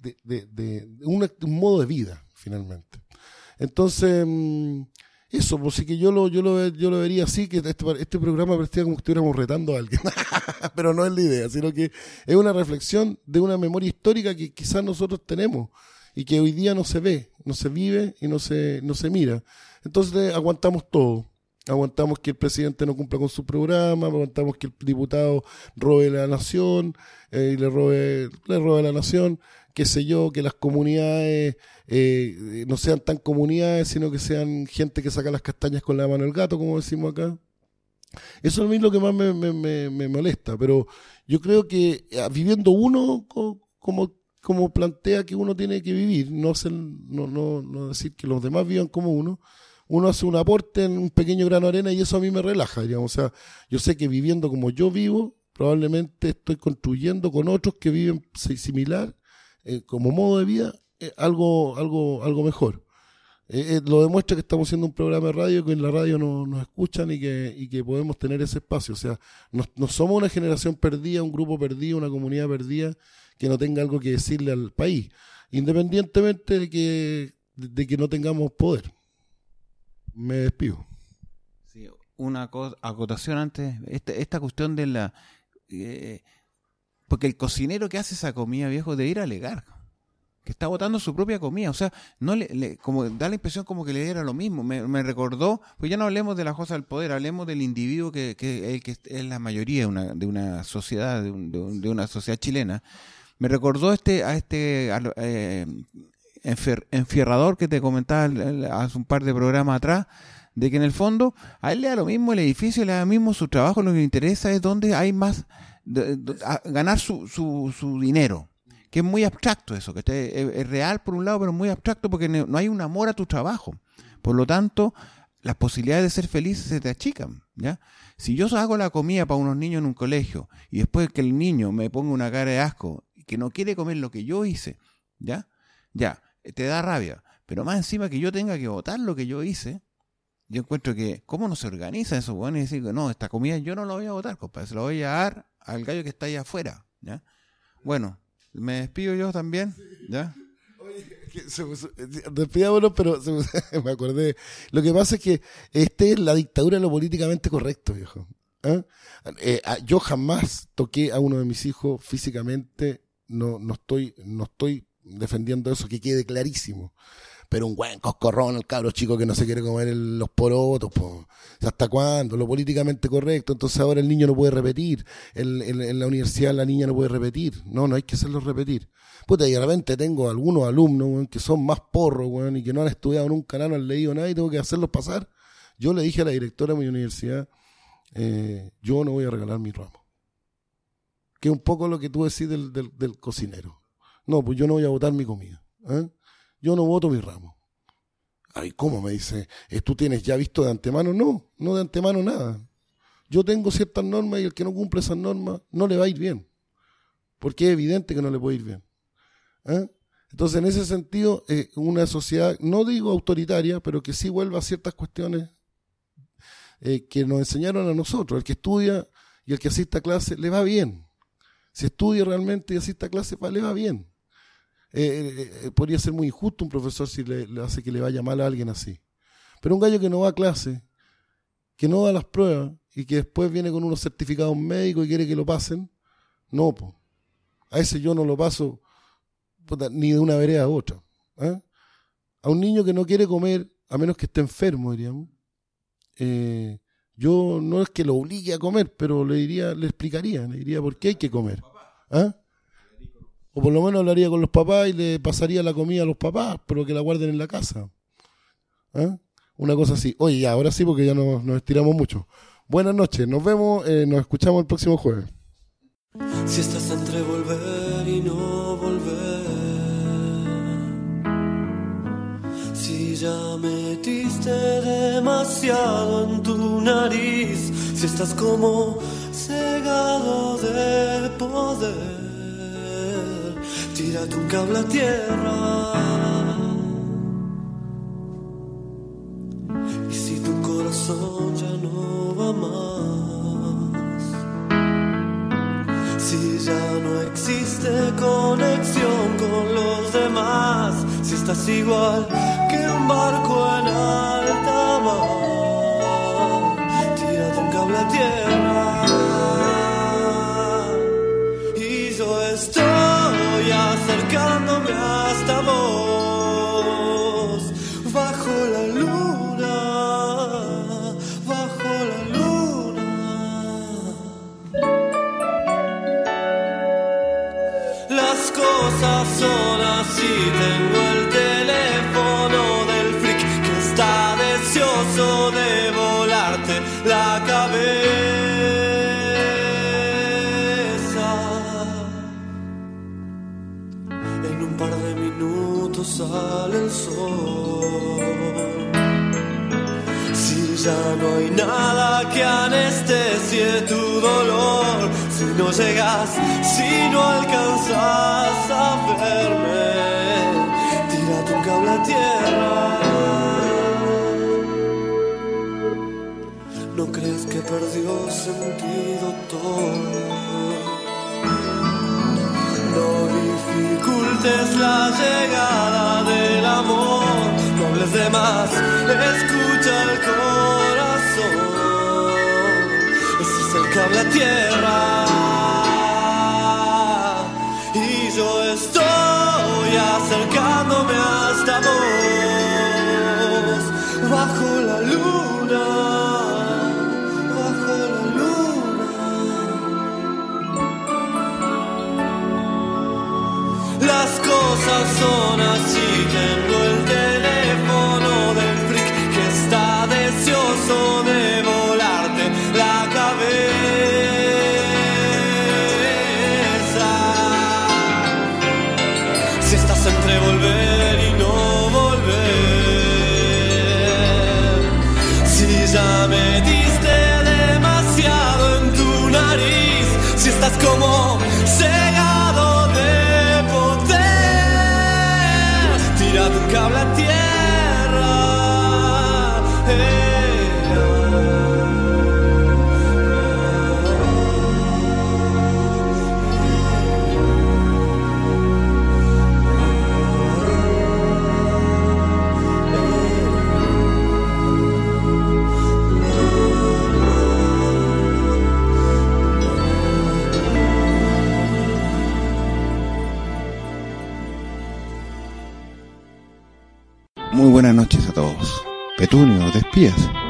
un modo de vida, finalmente. Entonces, eso, pues sí que yo lo vería así, que este programa parecía como que estuviéramos retando a alguien, pero no es la idea, sino que es una reflexión de una memoria histórica que quizás nosotros tenemos y que hoy día no se ve, no se vive y no se mira. Entonces aguantamos todo. Aguantamos que el presidente no cumpla con su programa, aguantamos que el diputado robe la nación, y le robe la nación, qué sé yo, que las comunidades no sean tan comunidades, sino que sean gente que saca las castañas con la mano del gato, como decimos acá. Eso a mí es lo que más me molesta, pero yo creo que viviendo uno como plantea que uno tiene que vivir, no decir que los demás vivan como uno hace un aporte en un pequeño grano de arena y eso a mí me relaja, digamos. O sea, yo sé que viviendo como yo vivo, probablemente estoy construyendo con otros que viven similar, como modo de vida, algo mejor. Lo demuestra que estamos haciendo un programa de radio, que en la radio nos escuchan y que podemos tener ese espacio. O sea, no somos una generación perdida, un grupo perdido, una comunidad perdida que no tenga algo que decirle al país, independientemente de que no tengamos poder. Me despido. Sí, una acotación antes, esta cuestión de la... porque el cocinero que hace esa comida, viejo, debe ir a alegar que está botando su propia comida, o sea, no como da la impresión como que le diera lo mismo. Me recordó, pues ya no hablemos de la cosa del poder, hablemos del individuo que es la mayoría de una sociedad, de una sociedad chilena. Me recordó enfierrador que te comentaba hace un par de programas atrás, de que en el fondo a él le da lo mismo el edificio, le da lo mismo su trabajo, lo que le interesa es donde hay más ganar su dinero. Que es muy abstracto eso, que es real por un lado, pero muy abstracto porque no hay un amor a tu trabajo. Por lo tanto, las posibilidades de ser feliz se te achican, ¿ya? Si yo hago la comida para unos niños en un colegio y después que el niño me ponga una cara de asco y que no quiere comer lo que yo hice, ¿ya? Ya, te da rabia. Pero más encima que yo tenga que votar lo que yo hice, yo encuentro que, ¿cómo no se organiza eso, bueno? Y decir, no, esta comida yo no la voy a votar, compadre, se la voy a dar al gallo que está ahí afuera, ¿ya? Bueno, me despido yo también, ¿ya? Oye, despidámonos, pero me acordé. Lo que pasa es que es la dictadura de lo políticamente correcto, viejo. Yo jamás toqué a uno de mis hijos físicamente, no estoy defendiendo eso, que quede clarísimo. Pero un buen coscorrón, el cabro chico que no se quiere comer los porotos, po. ¿Hasta cuándo? Lo políticamente correcto. Entonces ahora el niño no puede repetir. En la universidad la niña no puede repetir. No hay que hacerlo repetir. Puta, y de repente tengo algunos alumnos, weón, que son más porros, weón, y que no han estudiado nunca nada, no han leído nada y tengo que hacerlos pasar. Yo le dije a la directora de mi universidad, yo no voy a regalar mi ramo. Que es un poco lo que tú decís del cocinero. No, pues yo no voy a botar mi comida. Yo no voto mi ramo. Ay, ¿cómo? Me dice, ¿tú tienes ya visto de antemano? No de antemano nada. Yo tengo ciertas normas y el que no cumple esas normas no le va a ir bien. Porque es evidente que no le puede ir bien. Entonces, en ese sentido, una sociedad, no digo autoritaria, pero que sí vuelva a ciertas cuestiones que nos enseñaron a nosotros. El que estudia y el que asiste a clase le va bien. Si estudia realmente y asiste a clase, le va bien. Podría ser muy injusto un profesor si le hace que le vaya mal a alguien así. Pero un gallo que no va a clase, que no da las pruebas y que después viene con unos certificados médicos y quiere que lo pasen, no, po. A ese yo no lo paso ni de una vereda a otra. A un niño que no quiere comer, a menos que esté enfermo, diríamos, yo no es que lo obligue a comer, pero le explicaría por qué hay que comer. O por lo menos hablaría con los papás y le pasaría la comida a los papás, pero que la guarden en la casa. Una cosa así. Oye, ya, ahora sí, porque ya nos estiramos mucho. Buenas noches, nos vemos, nos escuchamos el próximo jueves. Si estás entre volver y no volver, si ya metiste demasiado en tu nariz, si estás como cegado de poder, tírate un cable a tierra. Y si tu corazón ya no va más, si ya no existe conexión con los demás, si estás igual que un barco en alta mar, tírate un cable a tierra. Y yo estoy acercándome hasta vos, bajo la luna, bajo la luna. Las cosas son así, tengo el teléfono del freak que está deseoso de volarte la cabeza. En un par de minutos sale el sol. Si ya no hay nada que anestesie tu dolor, si no llegas, si no alcanzas a verme, tírate un cable a tierra. es que perdió sentido todo. No dificultes la llegada del amor, no hables de más, escucha el corazón. Ese es el cable a tierra y yo estoy acercándome hasta vos, bajo la luna, bajo la luna. Las cosas son así, tengo el teléfono del freak que está deseoso de volarte la cabeza. Si estás entre volver y no volver, si ya me diste demasiado en tu nariz, si estás como cegado de poder, tírate un cable a tierra. Muy buenas noches a todos. Petunio, ¿te espías?